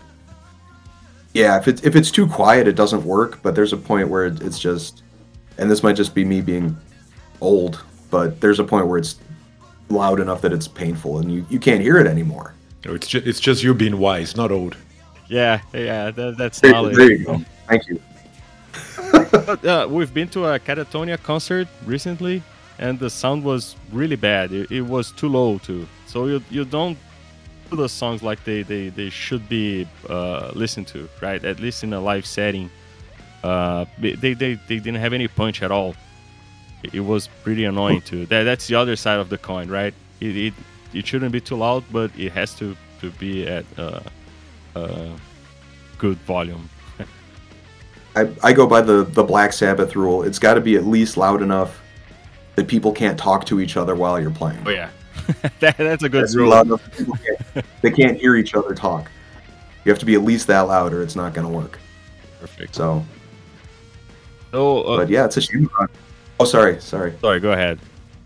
Yeah, if it's if it's too quiet, it doesn't work. But there's a point where it, it's just, and this might just be me being old, but there's a point where it's loud enough that it's painful, and you, you can't hear it anymore. It's just, it's just you being wise, not old. Yeah, yeah, that, that's There, knowledge. there you go. Thank you. But, uh, we've been to a Catatonia concert recently, and the sound was really bad. It, it was too low too. So you you don't do the songs like they they, they should be uh, listened to, right? At least in a live setting. Uh, they, they they they didn't have any punch at all. It, it was pretty annoying too. That that's the other side of the coin, right? It it, it shouldn't be too loud, but it has to to be at uh, uh, good volume. I, I go by the, the Black Sabbath rule. It's got to be at least loud enough that people can't talk to each other while you're playing. Oh yeah, that, that's a good It's rule. loud enough that people can't, they can't hear each other talk. You have to be at least that loud, or it's not going to work. Perfect. So, So, uh, but yeah, it's a shame. About, oh, sorry, sorry. sorry, go ahead.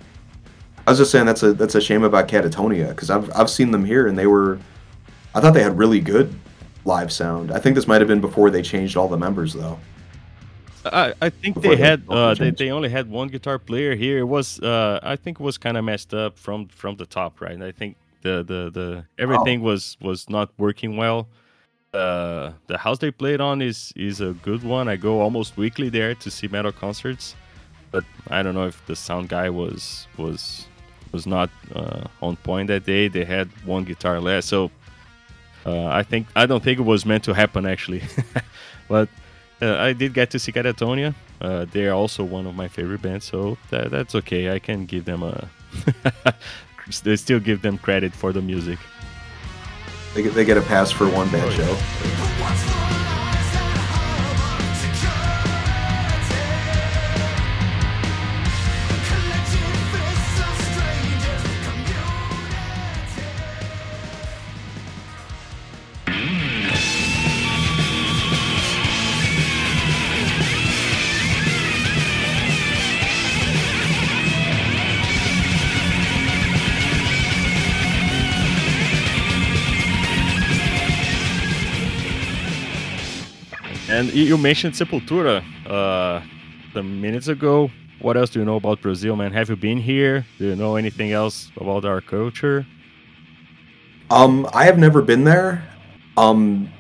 I was just saying that's a that's a shame about Catatonia because I've I've seen them here and they were, I thought they had really good live sound. I think this might have been before they changed all the members though. I, I think Before they they had opened uh, they, change. they only had one guitar player here. It was uh, I think it was kind of messed up from from the top, right? I think the the, the everything was was not working well. Uh, the house they played on is is a good one. I go almost weekly there to see metal concerts, but I don't know if the sound guy was was was not uh, on point that day. They had one guitar less, so uh, I think I don't think it was meant to happen actually, but. Uh, I did get to see Catatonia. Uh, they are also one of my favorite bands, so that, that's okay. I can give them a. They still give them credit for the music. They get they get a pass for one bad Oh, yeah. show. And you you mentioned Sepultura uh, some minutes ago. What else do you know about Brazil, man? Have you been here? Do you know anything else about our culture? Um, I have never been there. Um,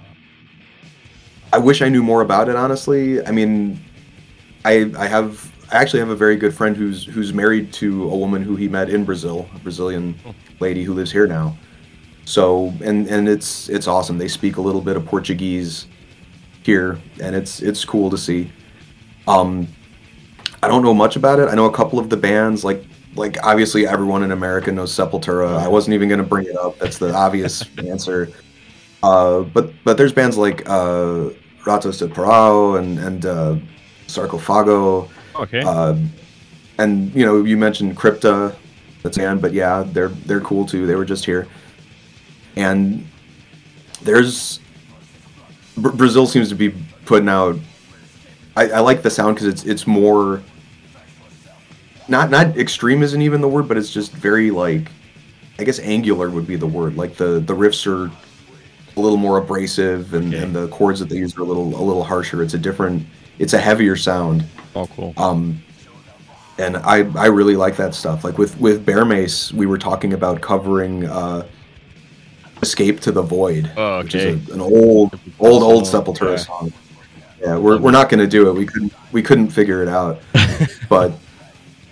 I wish I knew more about it. Honestly, I mean, I I have I actually have a very good friend who's who's married to a woman who he met in Brazil, a Brazilian lady who lives here now. So and and it's it's awesome. They speak a little bit of Portuguese here, and it's it's cool to see. Um, I don't know much about it. I know a couple of the bands, like like obviously everyone in America knows Sepultura. I wasn't even going to bring it up. That's the obvious answer. Uh, but but there's bands like uh, Ratos de Porão and and uh, Sarcophago, Okay. uh, and you know you mentioned Crypta, that's a band, but yeah, they're they're cool too. They were just here, and there's Br- Brazil seems to be putting out. I, I like the sound because it's it's more. Not not extreme isn't even the word, but it's just very like, I guess angular would be the word. Like the the riffs are a little more abrasive, and, Okay. and the chords that they use are a little a little harsher. It's a different. It's a heavier sound. Oh, cool. Um, and I I really like that stuff. Like with with Bear Mace, we were talking about covering uh, "Escape to the Void," Oh, which okay. is a, an old old old Song, Sepultura yeah. song. Yeah, we're we're not gonna do it. We couldn't we couldn't figure it out. But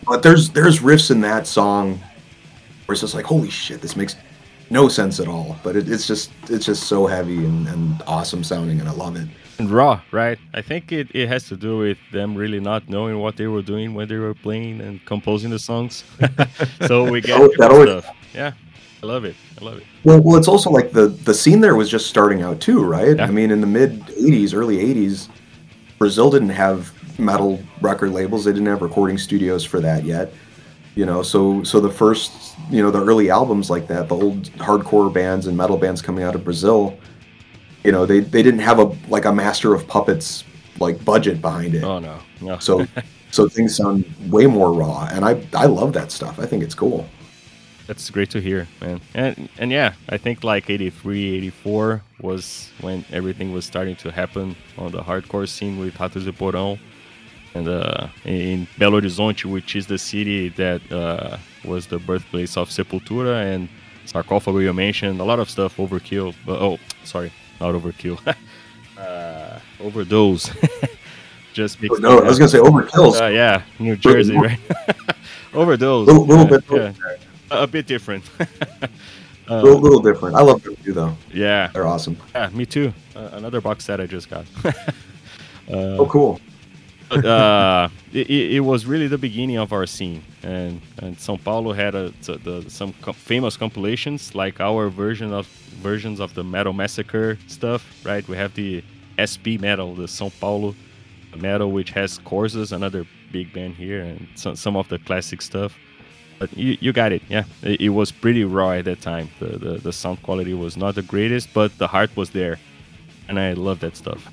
But there's there's riffs in that song where it's just like, holy shit, this makes no sense at all. But it, it's just it's just so heavy and, and awesome sounding, and I love it. And raw, right? I think it, it has to do with them really not knowing what they were doing when they were playing and composing the songs. So we get Oh, good that always- stuff. Yeah, I love it. I love it. Well, well, it's also like the the scene there was just starting out too, right? Yeah. I mean, in the mid eighties, early eighties, Brazil didn't have metal record labels. They didn't have recording studios for that yet. You know, so so the first, you know, the early albums like that, the old hardcore bands and metal bands coming out of Brazil, you know, they, they didn't have a like a Master of Puppets like budget behind it. Oh no, no. So so things sound way more raw, and I I love that stuff. I think it's cool. That's great to hear, man. And and yeah, I think like eighty-three, eighty-four was when everything was starting to happen on the hardcore scene with Ratos de Porão. And uh, in Belo Horizonte, which is the city that uh, was the birthplace of Sepultura and Sarcófago, you mentioned, a lot of stuff, Overkill. Uh, oh, sorry, not Overkill. uh, overdose. Just because. No, I was gonna say Overkill's Uh, yeah, New Jersey, right? Overdose. a little, little yeah, bit yeah. A bit different. a little, little different. I love them too, though. Yeah. They're awesome. Yeah, me too. Uh, another box set I just got. uh, Oh, cool. but, uh, it, it was really the beginning of our scene, and and São Paulo had a, the, the, some co- famous compilations like our version of versions of the Metal Massacre stuff, right? We have the S P Metal, the São Paulo Metal, which has Corsas, another big band here, and some some of the classic stuff. But you, you got it, yeah. It, it was pretty raw at that time. The, the the sound quality was not the greatest, but the heart was there, and I love that stuff.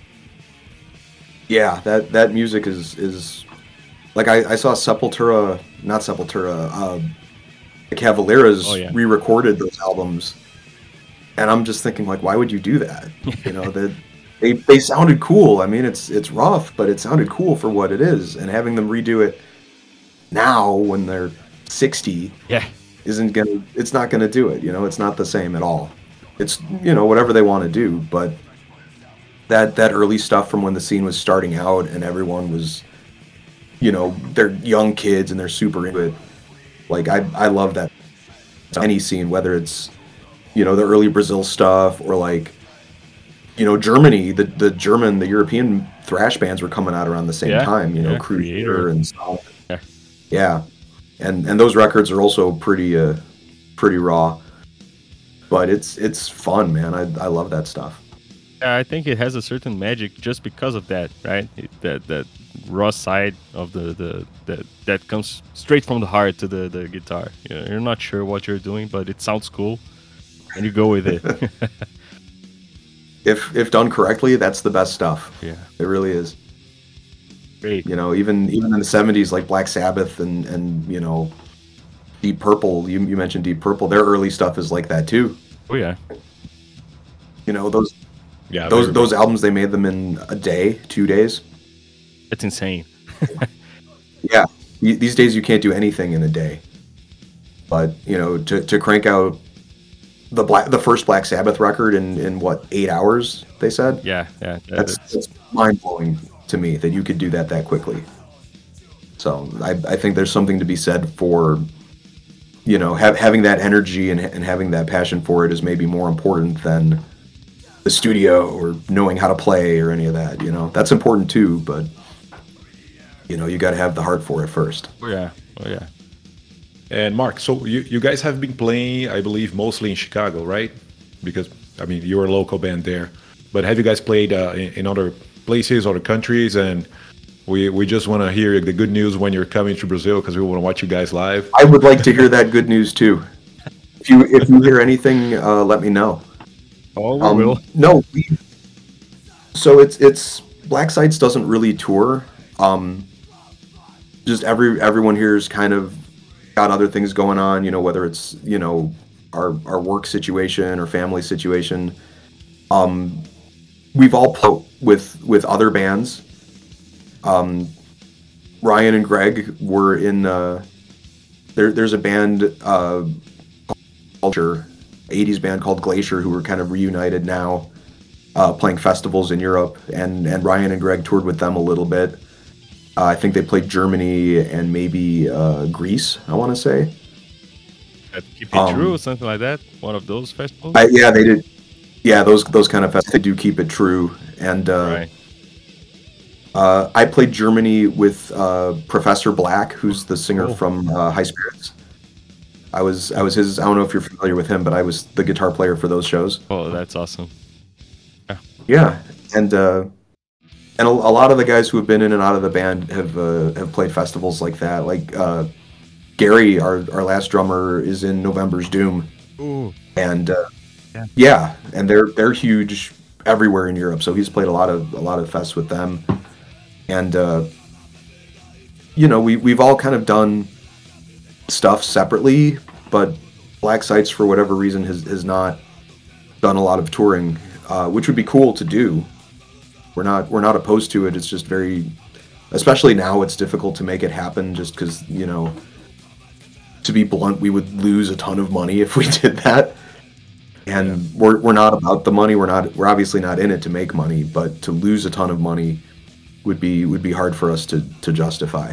Yeah, that that music is is like I, I saw Sepultura, not Sepultura, uh, the Cavalieras Oh, yeah. re-recorded those albums, and I'm just thinking like, why would you do that? You know, that they they sounded cool. I mean, it's it's rough, but it sounded cool for what it is. And having them redo it now when they're sixty Yeah, isn't gonna. It's not gonna do it. You know, it's not the same at all. It's, you know, whatever they want to do, but that that early stuff from when the scene was starting out and everyone was, you know, they're young kids and they're super into it. Like I I love that. Any scene, whether it's, you know, the early Brazil stuff or like, you know, Germany, the the German, the European thrash bands were coming out around the same Yeah, time. You know, yeah, Creator Creator. and stuff. Yeah. Yeah, and and those records are also pretty uh pretty raw, but it's it's fun, man. I I love that stuff. Yeah, I think it has a certain magic just because of that, right? It, that that raw side of the, the that that comes straight from the heart to the, the guitar. You know, you're not sure what you're doing, but it sounds cool, and you go with it. If if done correctly, that's the best stuff. Yeah, It really is. great. You know, even even in the seventies, like Black Sabbath and and you know, Deep Purple. You you mentioned Deep Purple. Their early stuff is like that too. Oh yeah, You know, those Yeah, those very those albums, they made them in a day, two days. it's insane. Yeah, Y- these days you can't do anything in a day. But you know, to, to crank out the black the first Black Sabbath record in, in what, eight hours? They said. Yeah, yeah. that- That's, that's- that's mind blowing to me that you could do that that quickly. So I, I think there's something to be said for, you know, have, having that energy and, and having that passion for it is maybe more important than the studio or knowing how to play or any of that. You know, that's important too, but you know, you got to have the heart for it first. oh yeah, oh yeah. And Mark, so you, you guys have been playing, I believe, mostly in Chicago, right? Because, I mean, you're a local band there. But have you guys played uh, in, in other places, other countries? And we we just want to hear the good news when you're coming to Brazil because we want to watch you guys live. I would like to hear that good news too. If you if you hear anything, uh, let me know. Oh, we Um, will. No, we, so it's it's Black Sites doesn't really tour. Um, just every everyone here is kind of got other things going on. You know, whether it's, you know, our our work situation or family situation. Um, we've all played with with other bands. Um, Ryan and Greg were in. Uh, there there's a band. Uh, Glacier, eighties band called Glacier, who were kind of reunited now, uh, playing festivals in Europe, and and Ryan and Greg toured with them a little bit. Uh, I think they played Germany and maybe uh, Greece, I want to say. At Keep It Um, True or something like that. One of those festivals. I, yeah, they did. Yeah, those those kind of festivals, they do keep it true. And uh, Right. uh, I played Germany with uh, Professor Black, who's the singer Cool. from uh, High Spirits. I was I was his. I don't know if you're familiar with him, but I was the guitar player for those shows. Oh, that's awesome. Yeah. Yeah, and uh, and a, a lot of the guys who have been in and out of the band have uh, have played festivals like that. Like uh, Gary, our our last drummer, is in November's Doom, Ooh. and uh, Yeah. yeah, and they're they're huge everywhere in Europe. So he's played a lot of a lot of fests with them, and uh, you know we we've all kind of done stuff separately, but Black Sites for whatever reason has has not done a lot of touring, uh, which would be cool to do. We're not we're not opposed to it. It's just very, especially now, it's difficult to make it happen. Just because you know, to be blunt, we would lose a ton of money if we did that. And we're we're not about the money. We're not we're obviously not in it to make money, but to lose a ton of money would be would be hard for us to to justify.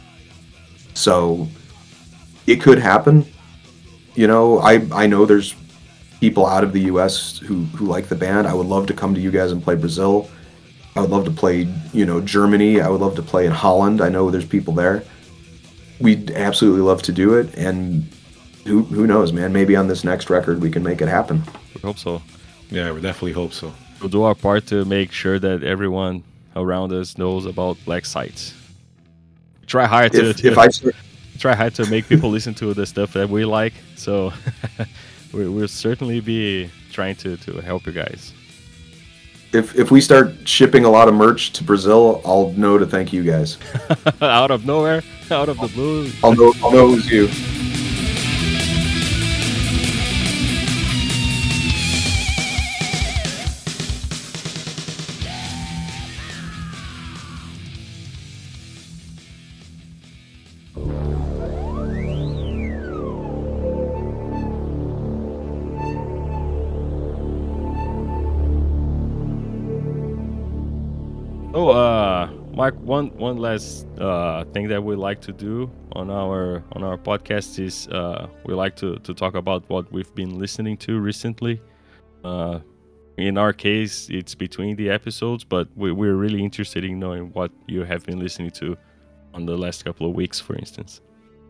So it could happen. You know, I I know there's people out of the U S who who like the band. I would love to come to you guys and play Brazil. I would love to play, you know, Germany. I would love to play in Holland. I know there's people there. We'd absolutely love to do it, and who who knows, man? Maybe on this next record we can make it happen. We hope so. Yeah, we definitely hope so. We'll do our part to make sure that everyone around us knows about Black Sites. Try hard to, If to if I start, try hard to make people listen to the stuff that we like. So we, we'll certainly be trying to, to help you guys. if if we start shipping a lot of merch to Brazil, I'll know to thank you guys. Out of nowhere, out of the blue. I'll know I'll know it was you. Oh, uh, Mark, one one last uh, thing that we like to do on our on our podcast is uh, we like to, to talk about what we've been listening to recently. Uh, in our case, it's between the episodes, but we, we're really interested in knowing what you have been listening to on the last couple of weeks, for instance.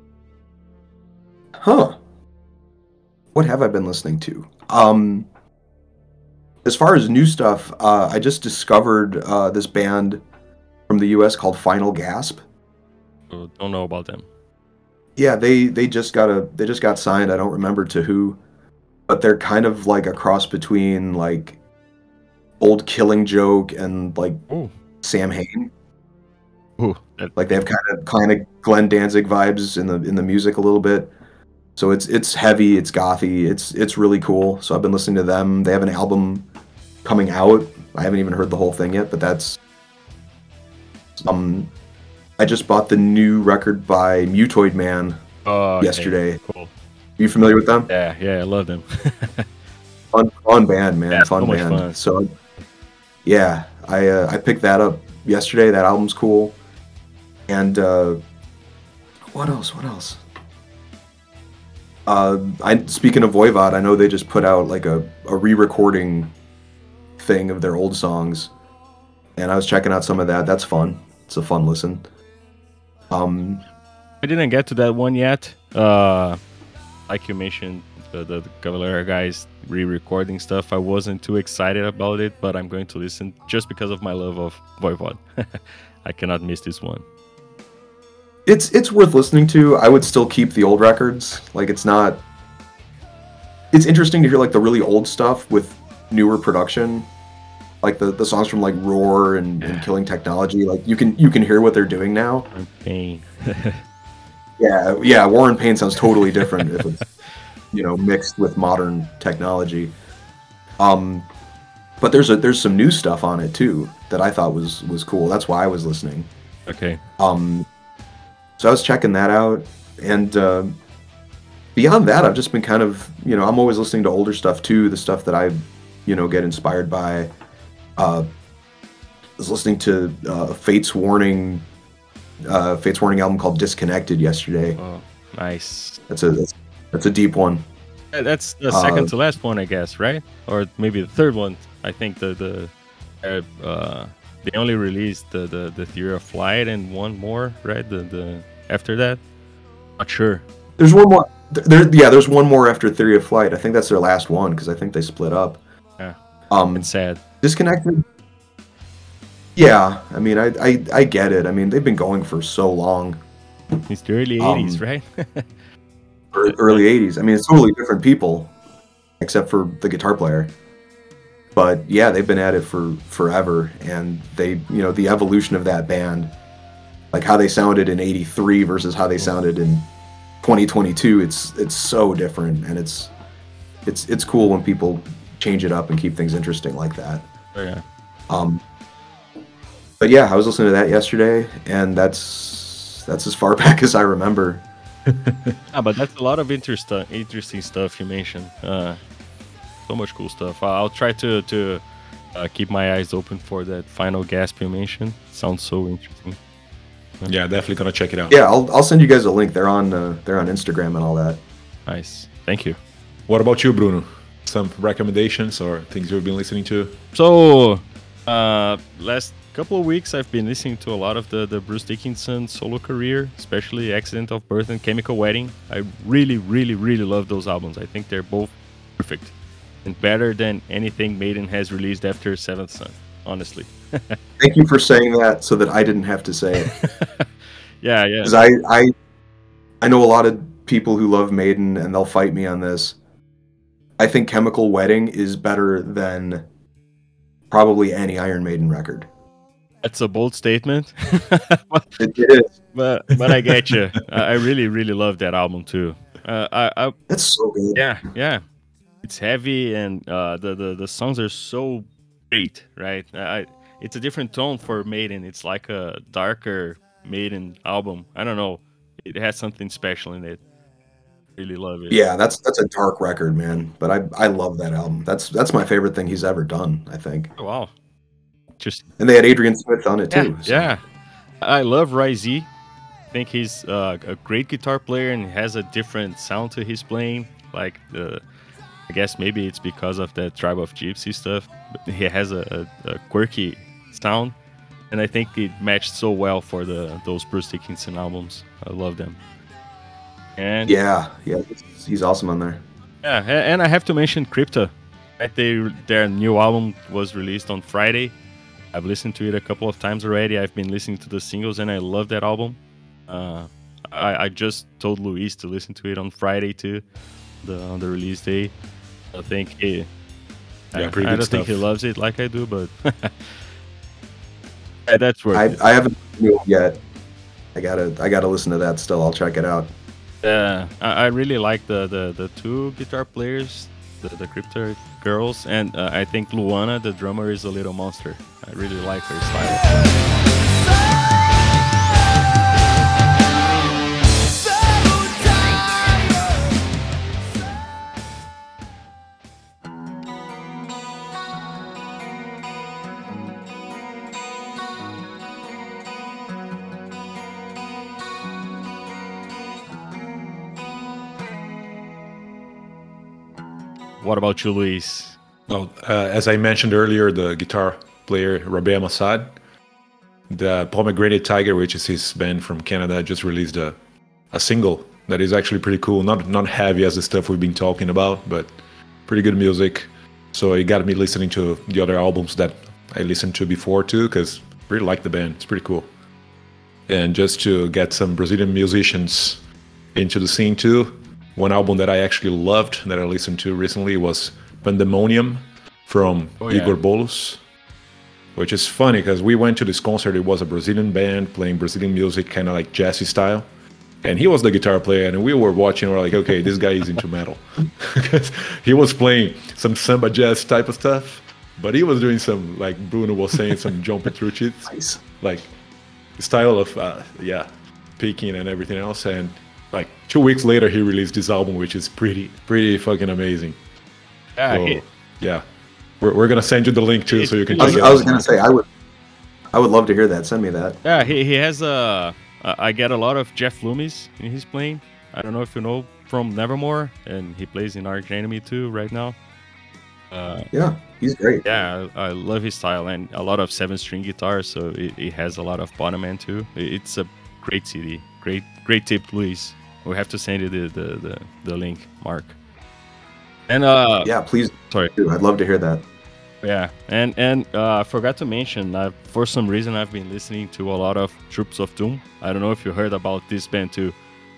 Huh. What have I been listening to? Um, as far as new stuff, uh, I just discovered uh, this band from the U S called Final Gasp. So don't know about them. Yeah, they they just got a they just got signed. I don't remember to who, but they're kind of like a cross between like old Killing Joke and like Ooh, Sam Hain. ooh, that, Like they have kind of kind of Glenn Danzig vibes in the in the music a little bit. So it's it's heavy, it's gothy, it's it's really cool. So I've been listening to them. They have an album coming out. I haven't even heard the whole thing yet, but that's um I just bought the new record by Mutoid Man oh, okay, yesterday. cool. You familiar with them? Yeah, yeah, I love them. Fun fun band, man. Yeah, fun so much band. fun. So yeah, I uh, I picked that up yesterday. That album's cool. And uh what else? What else? Uh, I speaking of Voivod, I know they just put out like a, a re-recording thing of their old songs, and I was checking out some of that. That's fun. It's a fun listen. Um, I didn't get to that one yet. Uh, like you mentioned, the, the, the Cavalera guys re-recording stuff. I wasn't too excited about it, but I'm going to listen just because of my love of Voivod. I cannot miss this one. it's it's worth listening to. I would still keep the old records. Like it's not. It's interesting to hear like the really old stuff with newer production, like the, the songs from like Roar and, and Killing Technology. Like you can you can hear what they're doing now. Pain. Yeah, yeah. War and Pain sounds totally different if it's, you know, mixed with modern technology. Um, but there's a there's some new stuff on it too that I thought was was cool. That's why I was listening. Okay. Um, so I was checking that out, and uh, beyond that, I've just been kind of, you know, I'm always listening to older stuff too. The stuff that I, you know, get inspired by. Uh, I was listening to uh, Fate's Warning uh, Fates Warning album called Disconnected yesterday. Oh, nice. That's a that's, that's a deep one. Uh, That's the second Uh, to last one, I guess, right? Or maybe the third one. I think the the uh, uh, they only released the, the the Theory of Flight and one more, right? The the after that, not sure. There's one more. There, yeah, there's one more after Theory of Flight. I think that's their last one because I think they split up. Yeah, Um, it's sad. Disconnected. Yeah, I mean, I, I I get it. I mean, they've been going for so long. It's the early um, eighties, right? ear- Early eighties. I mean, it's totally different people, except for the guitar player. But yeah, they've been at it for forever, and they, you know, the evolution of that band, like how they sounded in eighty-three versus how they sounded in twenty twenty-two. It's it's so different, and it's it's it's cool when people change it up and keep things interesting like that. Oh, yeah. Um, but yeah, I was listening to that yesterday, and that's that's as far back as I remember. Ah, but that's a lot of interest, interesting stuff you mentioned. Uh, so much cool stuff. I- I'll try to to uh, keep my eyes open for that final gasp you mentioned. Sounds so interesting. Yeah, definitely gonna check it out. Yeah, I'll I'll send you guys a link. They're on uh, they're on Instagram and all that. Nice. Thank you. What about you, Bruno? Some recommendations or things you've been listening to? So, uh, last couple of weeks, I've been listening to a lot of the, the Bruce Dickinson solo career, especially Accident of Birth and Chemical Wedding. I really, really, really love those albums. I think they're both perfect and better than anything Maiden has released after Seventh Son, honestly. Thank you for saying that so that I didn't have to say it. Yeah, yeah. Because I, I I know a lot of people who love Maiden and they'll fight me on this. I think Chemical Wedding is better than probably any Iron Maiden record. That's a bold statement. but, It, it is. but but I get you. I I really, really love that album too. Uh, I, I It's so good. Yeah, yeah. It's heavy and uh, the, the the songs are so great, right? I, it's a different tone for Maiden. It's like a darker Maiden album. I don't know. It has something special in it. Really love it. Yeah, that's that's a dark record, man. But I I love that album. That's that's my favorite thing he's ever done, I think. Oh, wow. Just And they had Adrian Smith on it yeah, too. so- yeah. I love Rai Z. I think he's uh, a great guitar player and has a different sound to his playing. Like the, I guess maybe it's because of that Tribe of Gypsy stuff. But he has a, a, a quirky sound, and I think it matched so well for the those Bruce Dickinson albums. I love them. And Yeah, yeah, he's awesome on there. yeah, a- and I have to mention Crypta. Right, they, their new album was released on Friday. I've listened to it a couple of times already. I've been listening to the singles, and I love that album. Uh, I, I just told Luis to listen to it on Friday too, the on the release day. I think he, Yeah, I, pretty I good don't think he stuff. loves it like I do, but yeah, that's worth I it. I haven't listened to it yet. I gotta I gotta listen to that still. I'll check it out. Yeah, I, I really like the, the, the two guitar players, the, the Crypta girls, and uh, I think Luana, the drummer, is a little monster. I really like her style. What about you, Luis? Well, uh, as I mentioned earlier, the guitar player Rabea Massad, the Pomegranate Tiger, which is his band from Canada, just released a, a single that is actually pretty cool. Not not heavy as the stuff we've been talking about, but pretty good music. So it got me listening to the other albums that I listened to before too, because I really like the band. It's pretty cool. And just to get some Brazilian musicians into the scene too, one album that I actually loved that I listened to recently was Pandemonium from Oh, yeah. Igor Bolos, which is funny because we went to this concert. It was a Brazilian band playing Brazilian music, kind of like jazzy style. And he was the guitar player, and we were watching. We're like, okay, this guy is into metal. Because he was playing some samba jazz type of stuff, but he was doing some, like Bruno was saying, some jumping through cheats, Nice. like style of, uh, yeah, picking and everything else. And like two weeks later, he released this album, which is pretty, pretty fucking amazing. Yeah, So, he- yeah, we're, we're gonna send you the link too, so you can I check was, it I was out. gonna say I would I would love to hear that. Send me that. yeah, he, he has a I, I get a lot of Jeff Loomis in his playing. I don't know if you know from Nevermore, and he plays in Arch Enemy too right now. Uh, Yeah, he's great. yeah, I, I love his style and a lot of seven-string guitars, so it, it has a lot of bottom end too. It- It's a great C D, great, great tip, Luis. We have to send you the the, the, the link, Mark. And uh, Yeah, please sorry. do. I'd love to hear that. Yeah, and and uh, I forgot to mention, uh, for some reason I've been listening to a lot of Troops of Doom. I don't know if you heard about this band too.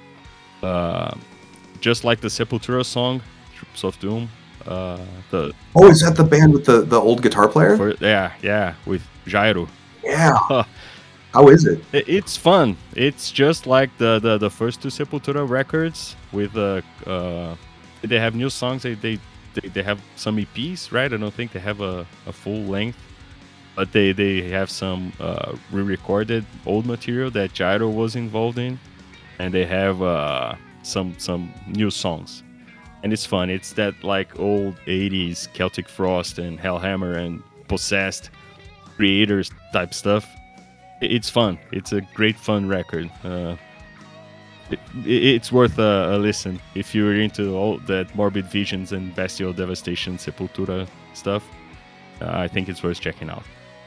Uh, just like the Sepultura song, Troops of Doom. Uh, the Oh, is that the band with the, the old guitar player? for, yeah, yeah, with Jairo. Yeah. How is it? It- It's fun. It's just like the the, the first two Sepultura records with uh, uh they have new songs. They, they they they have some E Ps, right? I don't think they have a, a full length, but they they have some uh, re-recorded old material that Jairo was involved in, and they have uh some some new songs, and it's fun. It's that like old eighties Celtic Frost and Hellhammer and Possessed creators type stuff. It's fun. It's a great fun record. Uh, it, it's worth a, a listen if you're into all that Morbid Visions and Bestial Devastation Sepultura stuff. Uh, I think it's worth checking out.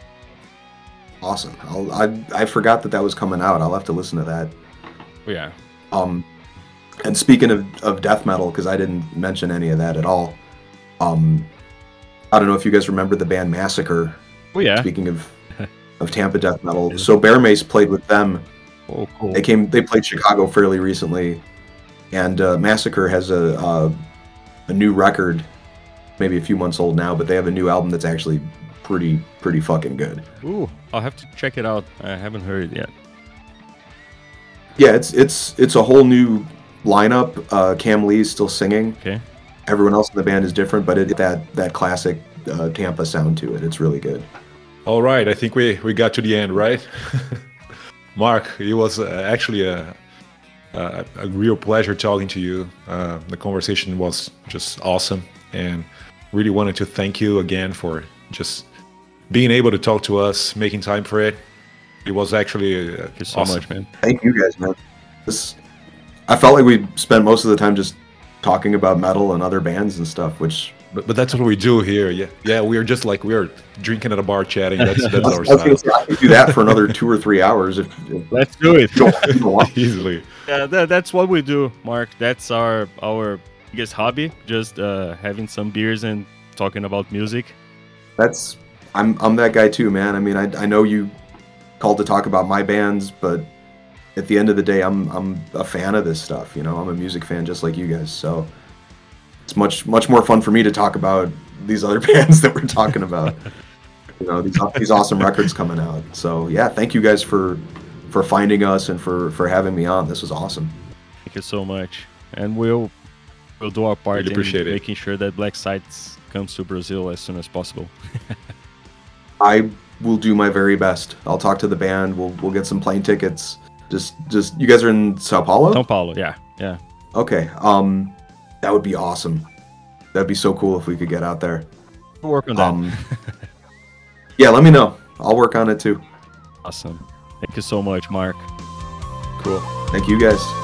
Awesome. I'll, I I forgot that that was coming out. I'll have to listen to that. Yeah. Um, and speaking of, of death metal, because I didn't mention any of that at all. Um, I don't know if you guys remember the band Massacre. Oh yeah. Speaking of of Tampa death metal, so Bear Mace played with them. Oh cool. They came. They played Chicago fairly recently, and uh, Massacre has a uh, a new record, maybe a few months old now, but they have a new album that's actually pretty pretty fucking good. Ooh, I'll have to check it out. I haven't heard it yet. Yeah, it's it's it's a whole new lineup. Uh, Cam Lee's still singing. Okay. Everyone else in the band is different, but it that that classic uh, Tampa sound to it. It's really good. All right, I think we, we got to the end, right? Mark, it was uh, actually a, a a real pleasure talking to you. Uh, the conversation was just awesome, and really wanted to thank you again for just being able to talk to us, making time for it. It was actually uh, Thank you so awesome. much, man. Thank you guys, man. This I felt like we spent most of the time just talking about metal and other bands and stuff, which But, but that's what we do here. Yeah, yeah. We are just like we are drinking at a bar, chatting. That's that's I our was gonna style. say, I could do that for another two or three hours if, if Let's do it. you want. Easily. Yeah, that, that's what we do, Mark. That's our our biggest hobby. Just uh, having some beers and talking about music. That's I'm I'm that guy too, man. I mean, I I know you called to talk about my bands, but at the end of the day, I'm I'm a fan of this stuff. You know, I'm a music fan just like you guys. So it's much much more fun for me to talk about these other bands that we're talking about. You know, these these awesome records coming out. So yeah, thank you guys for for finding us and for for having me on. This was awesome. Thank you so much, and we'll we'll do our part Really in appreciate it. making sure that Black Sites comes to Brazil as soon as possible. I will do my very best. I'll talk to the band. We'll we'll get some plane tickets. Just just you guys are in Sao Paulo? São Paulo, yeah, yeah. Okay. Um that would be awesome. That'd be so cool if we could get out there. We'll work on that. Um Yeah, let me know. I'll work on it too. Awesome. Thank you so much, Mark. Cool. Thank you guys.